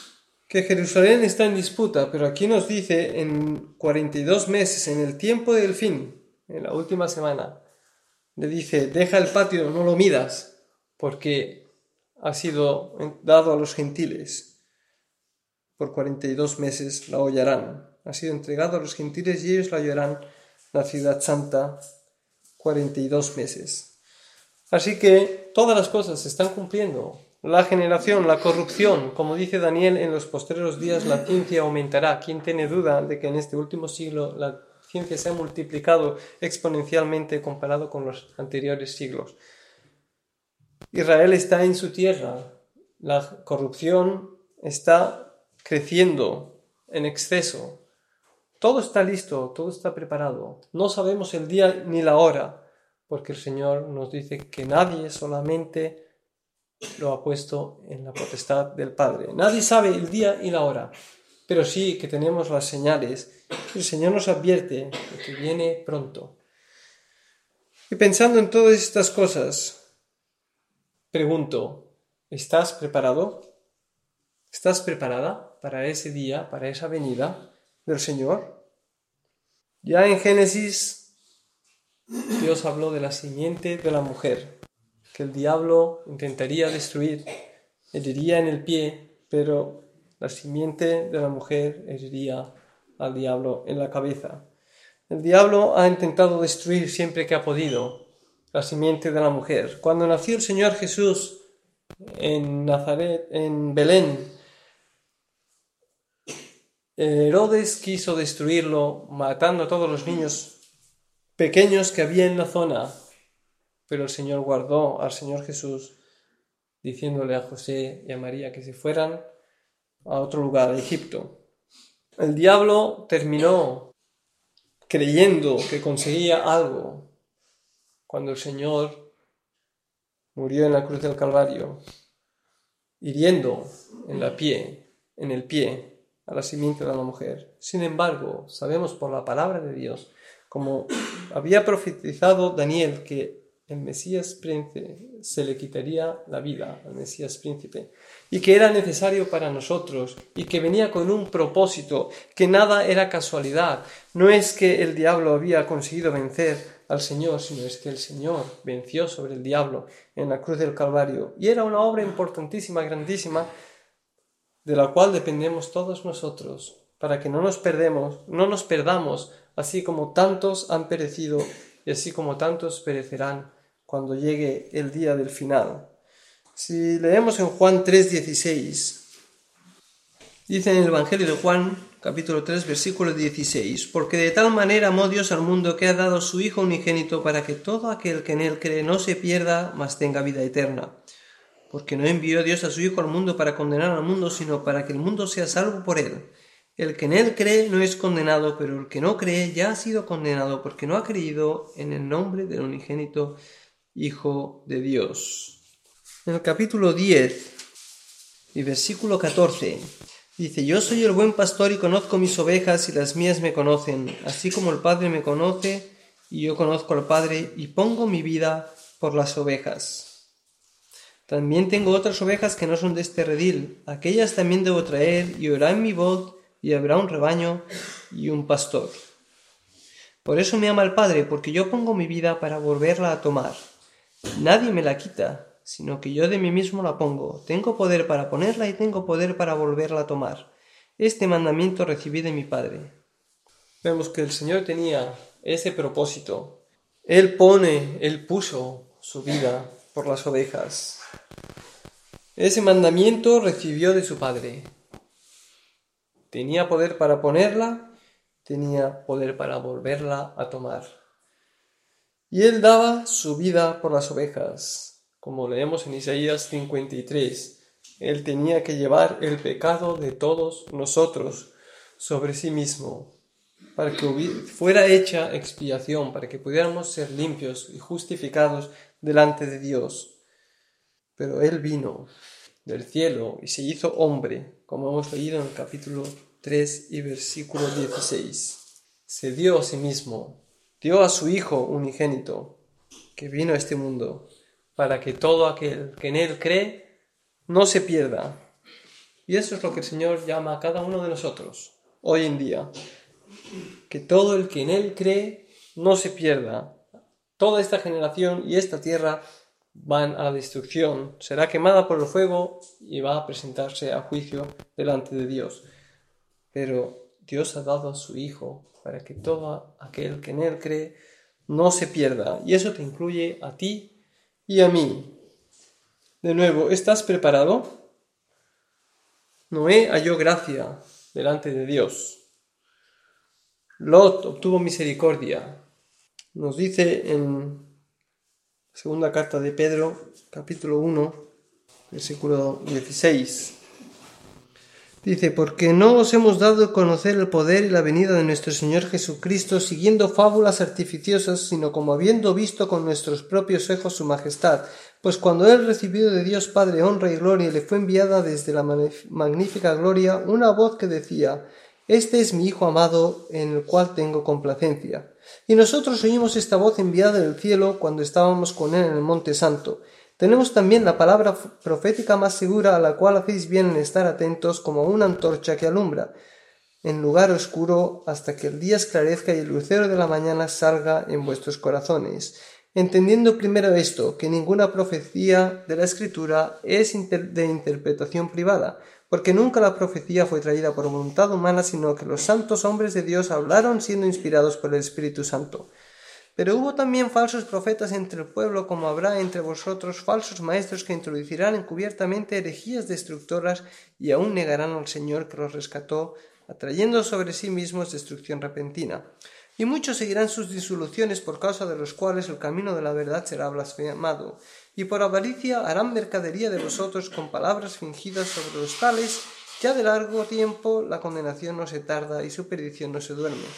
que Jerusalén está en disputa, pero aquí nos dice en cuarenta y dos meses, en el tiempo del fin, en la última semana, le dice, deja el patio, no lo midas, porque ha sido dado a los gentiles. Por cuarenta y dos meses la hollarán. Ha sido entregado a los gentiles y ellos la hollarán, la ciudad santa, cuarenta y dos meses. Así que todas las cosas se están cumpliendo. La generación, la corrupción, como dice Daniel, en los postreros días la ciencia aumentará. ¿Quién tiene duda de que en este último siglo la ciencia se ha multiplicado exponencialmente comparado con los anteriores siglos? Israel está en su tierra. La corrupción está creciendo en exceso. Todo está listo, todo está preparado. No sabemos el día ni la hora, porque el Señor nos dice que nadie solamente lo ha puesto en la potestad del Padre. Nadie sabe el día y la hora, pero sí que tenemos las señales. El Señor nos advierte de que viene pronto. Y pensando en todas estas cosas, pregunto, ¿estás preparado? ¿Estás preparada para ese día, para esa venida del Señor? Ya en Génesis, Dios habló de la simiente de la mujer, que el diablo intentaría destruir, heriría en el pie, pero la simiente de la mujer heriría al diablo en la cabeza. El diablo ha intentado destruir siempre que ha podido la simiente de la mujer. Cuando nació el Señor Jesús en Nazaret, en Belén, Herodes quiso destruirlo, matando a todos los niños pequeños que había en la zona, pero el Señor guardó al Señor Jesús, diciéndole a José y a María que se fueran a otro lugar, a Egipto. El diablo terminó creyendo que conseguía algo cuando el Señor murió en la cruz del Calvario, hiriendo en la pie, en el pie a la simiente de la mujer. Sin embargo, sabemos por la palabra de Dios, como había profetizado Daniel, que el Mesías príncipe se le quitaría la vida al Mesías príncipe, y que era necesario para nosotros, y que venía con un propósito, que nada era casualidad. No es que el diablo había conseguido vencer al Señor, sino es que el Señor venció sobre el diablo en la cruz del Calvario, y era una obra importantísima, grandísima, de la cual dependemos todos nosotros, para que no nos perdemos, no nos perdamos, así como tantos han perecido y así como tantos perecerán cuando llegue el día del final. Si leemos en Juan tres dieciséis, dice en el Evangelio de Juan, capítulo tres, versículo dieciséis, porque de tal manera amó Dios al mundo que ha dado su Hijo unigénito para que todo aquel que en él cree no se pierda, mas tenga vida eterna. Porque no envió Dios a su Hijo al mundo para condenar al mundo, sino para que el mundo sea salvo por él. El que en él cree no es condenado, pero el que no cree ya ha sido condenado, porque no ha creído en el nombre del unigénito Hijo de Dios. En el capítulo diez y versículo catorce dice: Yo soy el buen pastor y conozco mis ovejas y las mías me conocen, así como el Padre me conoce y yo conozco al Padre y pongo mi vida por las ovejas. También tengo otras ovejas que no son de este redil, aquellas también debo traer, y oirán mi voz, y habrá un rebaño y un pastor. Por eso me ama el Padre, porque yo pongo mi vida para volverla a tomar. Nadie me la quita, sino que yo de mí mismo la pongo. Tengo poder para ponerla y tengo poder para volverla a tomar. Este mandamiento recibí de mi Padre. Vemos que el Señor tenía ese propósito. Él pone, Él puso su vida por las ovejas. Ese mandamiento recibió de su Padre. Tenía poder para ponerla, tenía poder para volverla a tomar. Y Él daba su vida por las ovejas. Como leemos en Isaías cincuenta y tres, Él tenía que llevar el pecado de todos nosotros sobre sí mismo, para que fuera hecha expiación, para que pudiéramos ser limpios y justificados delante de Dios. Pero Él vino del cielo y se hizo hombre, como hemos leído en el capítulo tres y versículo dieciséis. Se dio a sí mismo, dio a su Hijo unigénito, que vino a este mundo, para que todo aquel que en Él cree no se pierda, Y eso es lo que el Señor llama a cada uno de nosotros hoy en día. Que todo el que en Él cree no se pierda. Toda esta generación y esta tierra van a la destrucción. Será quemada por el fuego y va a presentarse a juicio delante de Dios. Pero Dios ha dado a su Hijo para que todo aquel que en Él cree no se pierda. Y eso te incluye a ti y a mí. De nuevo, ¿estás preparado? Noé halló gracia delante de Dios. Lot obtuvo misericordia. Nos dice en la segunda carta de Pedro, capítulo uno, versículo dieciséis. Dice, porque no os hemos dado a conocer el poder y la venida de nuestro Señor Jesucristo siguiendo fábulas artificiosas, sino como habiendo visto con nuestros propios ojos su majestad. Pues cuando Él recibió de Dios Padre honra y gloria, le fue enviada desde la magnífica gloria una voz que decía, este es mi Hijo amado, en el cual tengo complacencia. Y nosotros oímos esta voz enviada del cielo cuando estábamos con Él en el Monte Santo. Tenemos también la palabra profética más segura, a la cual hacéis bien en estar atentos como una antorcha que alumbra en lugar oscuro hasta que el día esclarezca y el lucero de la mañana salga en vuestros corazones. Entendiendo primero esto, que ninguna profecía de la Escritura es de interpretación privada, porque nunca la profecía fue traída por voluntad humana, sino que los santos hombres de Dios hablaron siendo inspirados por el Espíritu Santo. Pero hubo también falsos profetas entre el pueblo, como habrá entre vosotros falsos maestros que introducirán encubiertamente herejías destructoras y aún negarán al Señor que los rescató, atrayendo sobre sí mismos destrucción repentina. Y muchos seguirán sus disoluciones, por causa de los cuales el camino de la verdad será blasfemado. Y por avaricia harán mercadería de vosotros con palabras fingidas. Sobre los tales, ya de largo tiempo la condenación no se tarda y su perdición no se duerme.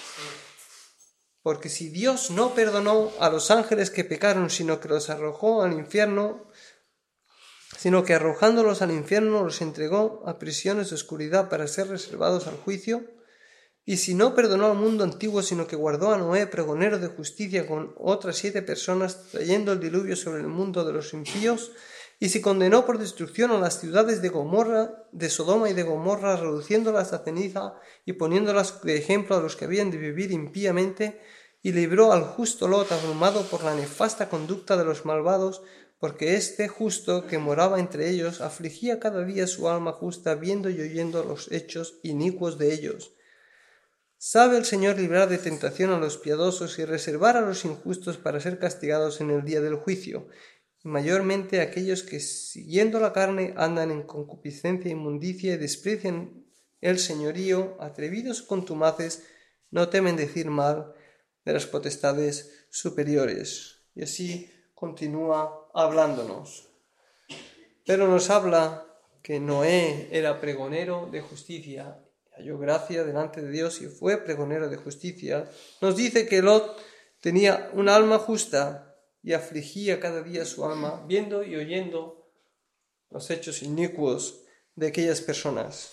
Porque si Dios no perdonó a los ángeles que pecaron, sino que los arrojó al infierno, sino que arrojándolos al infierno los entregó a prisiones de oscuridad para ser reservados al juicio, y si no perdonó al mundo antiguo, sino que guardó a Noé, pregonero de justicia, con otras siete personas, trayendo el diluvio sobre el mundo de los impíos, y si condenó por destrucción a las ciudades de Gomorra, de Sodoma y de Gomorra, reduciéndolas a ceniza y poniéndolas de ejemplo a los que habían de vivir impíamente, y libró al justo Lot abrumado por la nefasta conducta de los malvados, porque este justo que moraba entre ellos afligía cada día su alma justa, viendo y oyendo los hechos inicuos de ellos. Sabe el Señor librar de tentación a los piadosos y reservar a los injustos para ser castigados en el día del juicio, y mayormente aquellos que, siguiendo la carne, andan en concupiscencia e inmundicia y desprecian el señorío, atrevidos contumaces, no temen decir mal de las potestades superiores. Y así continúa hablándonos. Pero nos habla que Noé era pregonero de justicia, halló gracia delante de Dios y fue pregonero de justicia. Nos dice que Lot tenía un alma justa y afligía cada día su alma, viendo y oyendo los hechos inicuos de aquellas personas.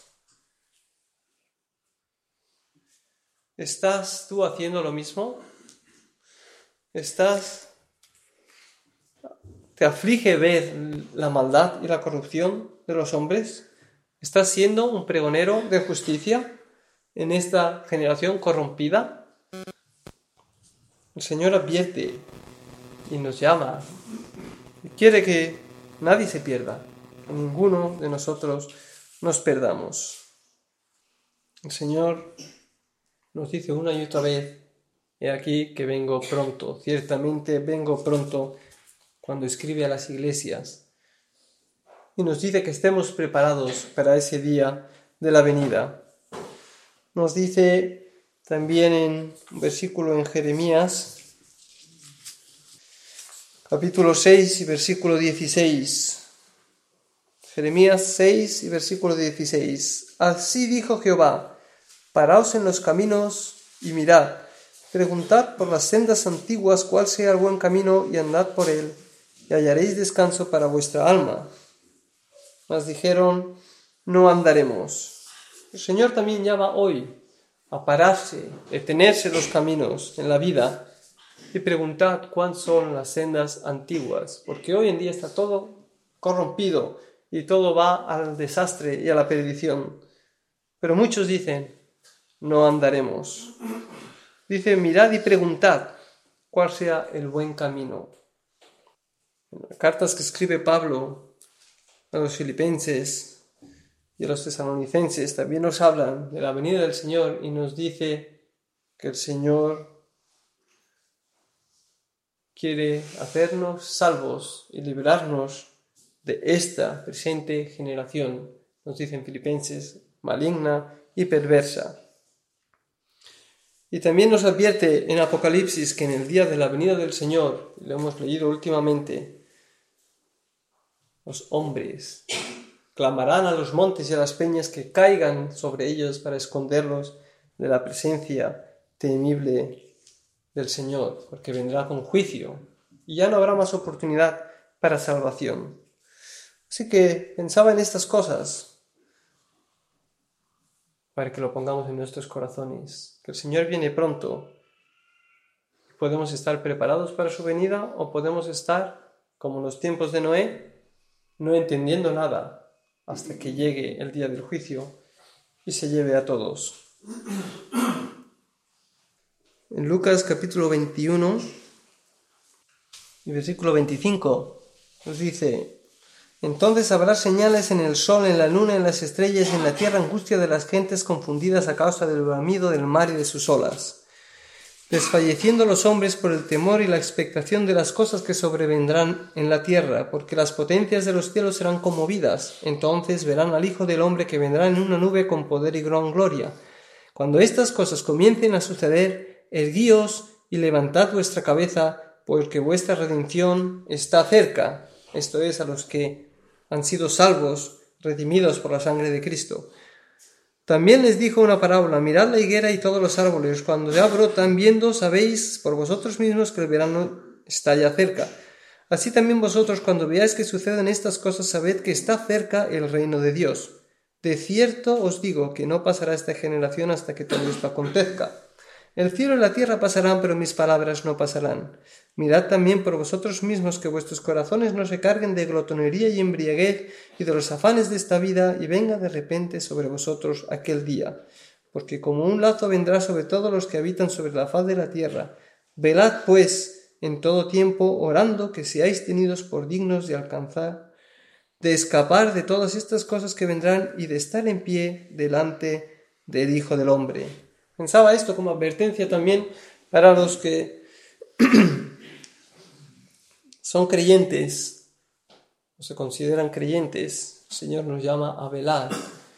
¿Estás tú haciendo lo mismo? ¿Estás... ¿Te aflige ver la maldad y la corrupción de los hombres? ¿Estás siendo un pregonero de justicia en esta generación corrompida? El Señor advierte y nos llama y quiere que nadie se pierda, que ninguno de nosotros nos perdamos. El Señor nos dice una y otra vez, he aquí que vengo pronto, ciertamente vengo pronto, cuando escribe a las iglesias, y nos dice que estemos preparados para ese día de la venida. Nos dice también en un versículo en Jeremías, capítulo seis y versículo dieciséis. Jeremías seis y versículo dieciséis. Así dijo Jehová, paraos en los caminos y mirad, preguntad por las sendas antiguas cuál sea el buen camino y andad por él, y hallaréis descanso para vuestra alma. Mas dijeron, no andaremos. El Señor también llama hoy a pararse, detenerse los caminos en la vida y preguntad cuáles son las sendas antiguas, porque hoy en día está todo corrompido y todo va al desastre y a la perdición. Pero muchos dicen, no andaremos. Dice, mirad y preguntad cuál sea el buen camino. En las cartas que escribe Pablo a los filipenses y a los tesalonicenses también nos hablan de la venida del Señor y nos dice que el Señor quiere hacernos salvos y liberarnos de esta presente generación, nos dicen Filipenses, maligna y perversa. Y también nos advierte en Apocalipsis que en el día de la venida del Señor, lo hemos leído últimamente, los hombres clamarán a los montes y a las peñas que caigan sobre ellos para esconderlos de la presencia temible del Señor, porque vendrá con juicio y ya no habrá más oportunidad para salvación. Así que pensaba en estas cosas para que lo pongamos en nuestros corazones, que el Señor viene pronto. Podemos estar preparados para su venida o podemos estar, como en los tiempos de Noé, no entendiendo nada hasta que llegue el día del juicio y se lleve a todos. En Lucas capítulo veintiuno y versículo veinticinco nos dice: entonces habrá señales en el sol, en la luna, en las estrellas, en la tierra angustia de las gentes confundidas a causa del bramido del mar y de sus olas, desfalleciendo los hombres por el temor y la expectación de las cosas que sobrevendrán en la tierra, porque las potencias de los cielos serán conmovidas. Entonces verán al Hijo del Hombre que vendrá en una nube con poder y gran gloria. Cuando estas cosas comiencen a suceder, erguíos y levantad vuestra cabeza, porque vuestra redención está cerca. Esto es, a los que han sido salvos, redimidos por la sangre de Cristo. También les dijo una parábola: mirad la higuera y todos los árboles, cuando ya brotan, viendo, sabéis por vosotros mismos que el verano está ya cerca. Así también vosotros, cuando veáis que suceden estas cosas, sabed que está cerca el reino de Dios. De cierto os digo que no pasará esta generación hasta que todo esto acontezca. El cielo y la tierra pasarán, pero mis palabras no pasarán. Mirad también por vosotros mismos que vuestros corazones no se carguen de glotonería y embriaguez y de los afanes de esta vida, y venga de repente sobre vosotros aquel día. Porque como un lazo vendrá sobre todos los que habitan sobre la faz de la tierra. Velad, pues, en todo tiempo, orando que seáis tenidos por dignos de alcanzar, de escapar de todas estas cosas que vendrán y de estar en pie delante del Hijo del Hombre. Pensaba esto como advertencia también para los que son creyentes o se consideran creyentes. El Señor nos llama a velar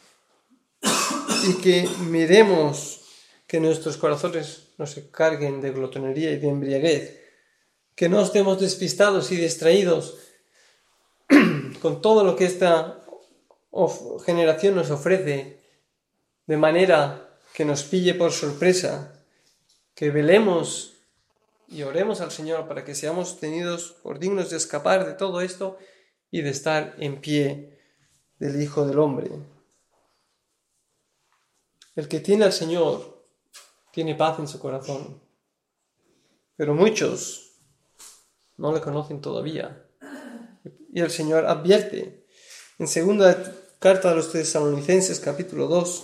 y que miremos que nuestros corazones no se carguen de glotonería y de embriaguez, que no estemos despistados y distraídos con todo lo que esta generación nos ofrece, de manera que nos pille por sorpresa, que velemos y oremos al Señor para que seamos tenidos por dignos de escapar de todo esto y de estar en pie del Hijo del Hombre. El que tiene al Señor tiene paz en su corazón, pero muchos no le conocen todavía. Y el Señor advierte en segunda carta a los Tesalonicenses capítulo dos,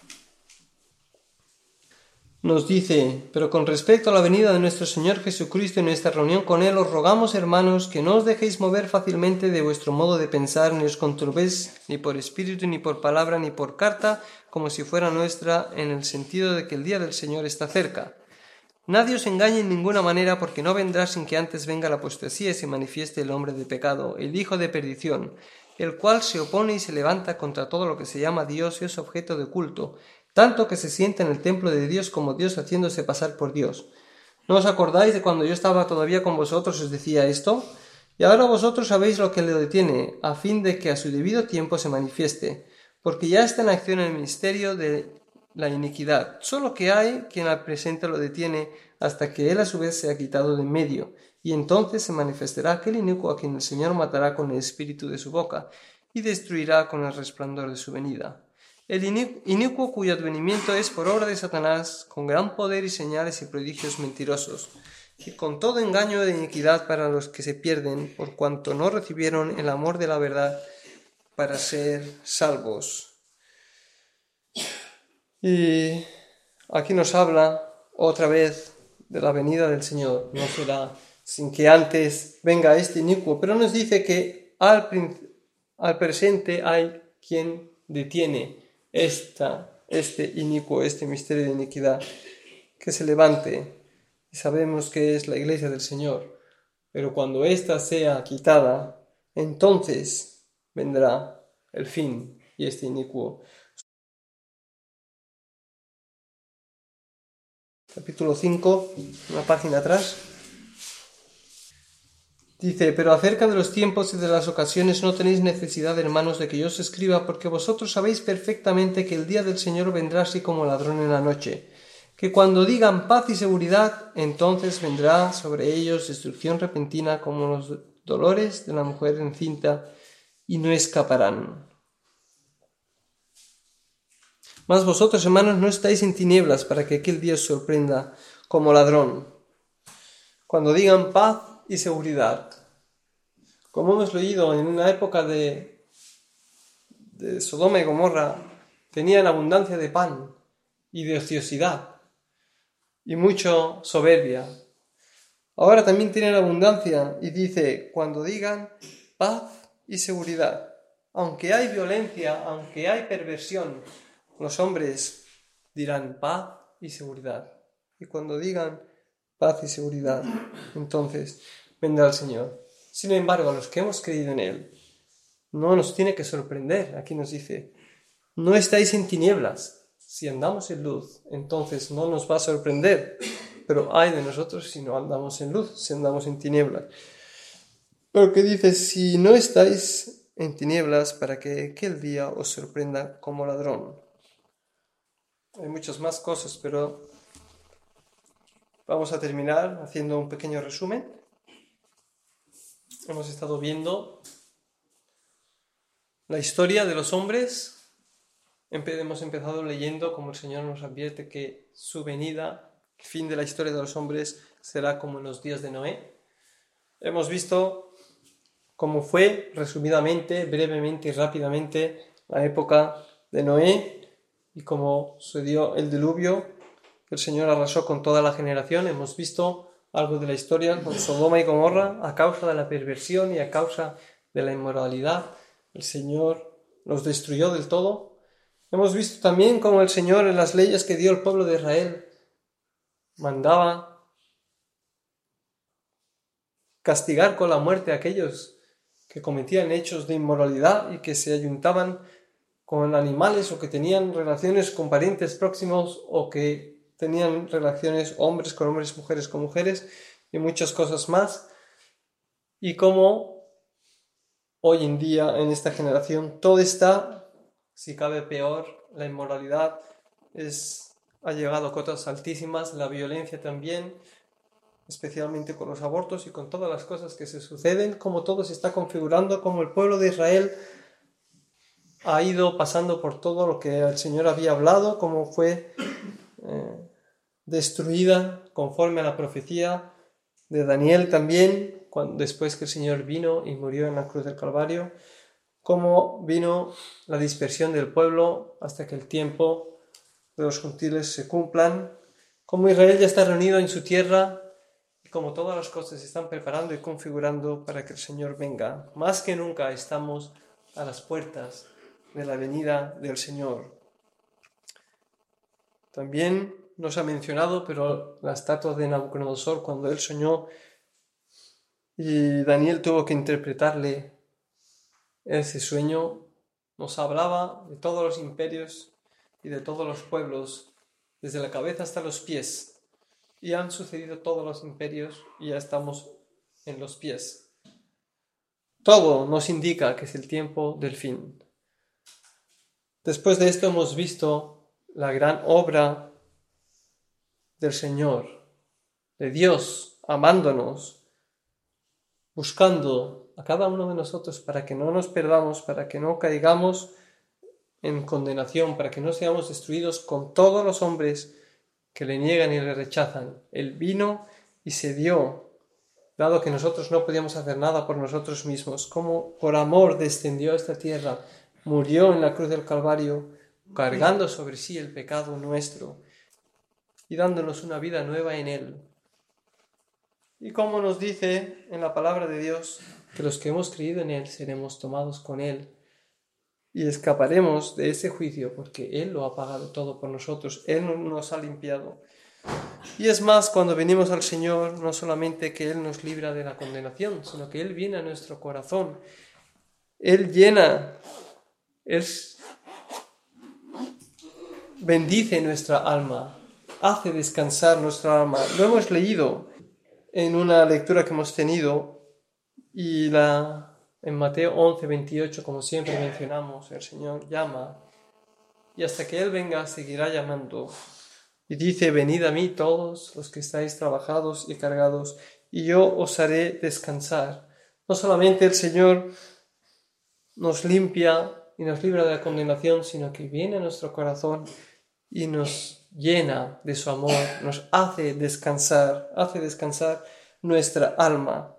nos dice: pero con respecto a la venida de nuestro Señor Jesucristo y nuestra reunión con Él, os rogamos, hermanos, que no os dejéis mover fácilmente de vuestro modo de pensar, ni os conturbéis ni por espíritu, ni por palabra, ni por carta, como si fuera nuestra, en el sentido de que el día del Señor está cerca. Nadie os engañe en ninguna manera, porque no vendrá sin que antes venga la apostasía y se manifieste el hombre de pecado, el hijo de perdición, el cual se opone y se levanta contra todo lo que se llama Dios y es objeto de culto, tanto que se sienta en el templo de Dios como Dios haciéndose pasar por Dios. ¿No os acordáis de cuando yo estaba todavía con vosotros os decía esto? Y ahora vosotros sabéis lo que le detiene, a fin de que a su debido tiempo se manifieste, porque ya está en acción el misterio de la iniquidad, solo que hay quien al presente lo detiene hasta que él a su vez sea quitado de en medio, y entonces se manifestará aquel inicuo a quien el Señor matará con el espíritu de su boca, y destruirá con el resplandor de su venida. El inicuo cuyo advenimiento es por obra de Satanás, con gran poder y señales y prodigios mentirosos, y con todo engaño de iniquidad para los que se pierden, por cuanto no recibieron el amor de la verdad, para ser salvos. Y aquí nos habla otra vez de la venida del Señor. No será sin que antes venga este inicuo, pero nos dice que al, al presente hay quien detiene esta, este inicuo, este misterio de iniquidad, que se levante. Y sabemos que es la iglesia del Señor. Pero cuando ésta sea quitada, entonces vendrá el fin y este inicuo. Capítulo cinco, una página atrás. Dice: pero acerca de los tiempos y de las ocasiones no tenéis necesidad, hermanos, de que yo os escriba, porque vosotros sabéis perfectamente que el día del Señor vendrá así como ladrón en la noche. Que cuando digan paz y seguridad, entonces vendrá sobre ellos destrucción repentina como los dolores de la mujer encinta, y no escaparán. Mas vosotros, hermanos, no estáis en tinieblas para que aquel día os sorprenda como ladrón. Cuando digan paz y seguridad. Como hemos leído, en una época de, de Sodoma y Gomorra, tenían abundancia de pan y de ociosidad y mucho soberbia. Ahora también tienen abundancia y dice, cuando digan paz y seguridad. Aunque hay violencia, aunque hay perversión, los hombres dirán paz y seguridad. Y cuando digan paz y seguridad, entonces vendrá el Señor. Sin embargo, a los que hemos creído en Él, no nos tiene que sorprender. Aquí nos dice, no estáis en tinieblas. Si andamos en luz, entonces no nos va a sorprender. Pero ay de nosotros si no andamos en luz, si andamos en tinieblas. Pero que dice, si no estáis en tinieblas, para que aquel día os sorprenda como ladrón. Hay muchas más cosas, pero vamos a terminar haciendo un pequeño resumen. Hemos estado viendo la historia de los hombres. Hemos empezado leyendo como el Señor nos advierte que su venida, el fin de la historia de los hombres, será como en los días de Noé. Hemos visto cómo fue, resumidamente, brevemente y rápidamente, la época de Noé y cómo sucedió el diluvio, que el Señor arrasó con toda la generación. Hemos visto algo de la historia con Sodoma y Gomorra, a causa de la perversión y a causa de la inmoralidad. El Señor los destruyó del todo. Hemos visto también cómo el Señor, en las leyes que dio al pueblo de Israel, mandaba castigar con la muerte a aquellos que cometían hechos de inmoralidad y que se ayuntaban con animales o que tenían relaciones con parientes próximos o que tenían relaciones hombres con hombres, mujeres con mujeres y muchas cosas más. Y cómo hoy en día, en esta generación, todo está, si cabe peor, la inmoralidad es, ha llegado a cotas altísimas, la violencia también, especialmente con los abortos y con todas las cosas que se suceden, cómo todo se está configurando, cómo el pueblo de Israel ha ido pasando por todo lo que el Señor había hablado, cómo fue eh, destruida conforme a la profecía de Daniel también, cuando, después que el Señor vino y murió en la cruz del Calvario, cómo vino la dispersión del pueblo hasta que el tiempo de los gentiles se cumplan, cómo Israel ya está reunido en su tierra y cómo todas las cosas se están preparando y configurando para que el Señor venga. Más que nunca estamos a las puertas de la venida del Señor. También nos ha mencionado, pero la estatua de Nabucodonosor, cuando él soñó y Daniel tuvo que interpretarle ese sueño, nos hablaba de todos los imperios y de todos los pueblos, desde la cabeza hasta los pies. Y han sucedido todos los imperios y ya estamos en los pies. Todo nos indica que es el tiempo del fin. Después de esto hemos visto la gran obra del Señor, de Dios, amándonos, buscando a cada uno de nosotros para que no nos perdamos, para que no caigamos en condenación, para que no seamos destruidos con todos los hombres que le niegan y le rechazan. Él vino y se dio dado que nosotros no podíamos hacer nada por nosotros mismos, cómo por amor descendió a esta tierra, murió en la cruz del Calvario, cargando sobre sí el pecado nuestro y dándonos una vida nueva en Él. Y como nos dice en la palabra de Dios, que los que hemos creído en Él seremos tomados con Él y escaparemos de ese juicio porque Él lo ha pagado todo por nosotros, Él nos ha limpiado. Y es más, cuando venimos al Señor, no solamente que Él nos libra de la condenación, sino que Él viene a nuestro corazón, Él llena, Él bendice nuestra alma, hace descansar nuestra alma. Lo hemos leído en una lectura que hemos tenido y la, en Mateo once, veintiocho, como siempre mencionamos, el Señor llama y hasta que Él venga seguirá llamando y dice: venid a mí todos los que estáis trabajados y cargados y yo os haré descansar. No solamente el Señor nos limpia y nos libra de la condenación, sino que viene a nuestro corazón y nos llena de su amor, nos hace descansar, hace descansar nuestra alma.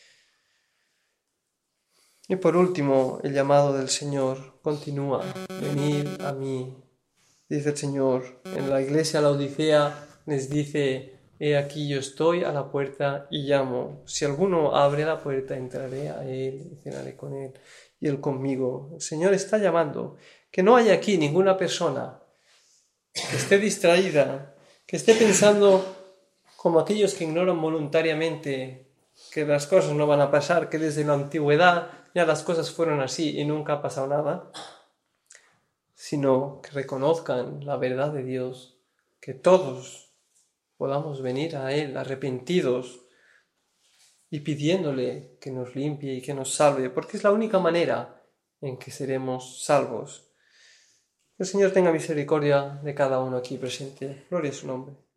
Y por último, el llamado del Señor continúa: venid a mí. Dice el Señor, en la iglesia de la Odisea les dice: he aquí yo estoy a la puerta y llamo. Si alguno abre la puerta, entraré a él y cenaré con él y él conmigo. El Señor está llamando. Que no haya aquí ninguna persona que esté distraída, que esté pensando como aquellos que ignoran voluntariamente que las cosas no van a pasar, que desde la antigüedad ya las cosas fueron así y nunca ha pasado nada, sino que reconozcan la verdad de Dios, que todos podamos venir a Él arrepentidos y pidiéndole que nos limpie y que nos salve, porque es la única manera en que seremos salvos. Que el Señor tenga misericordia de cada uno aquí presente. Gloria a su nombre.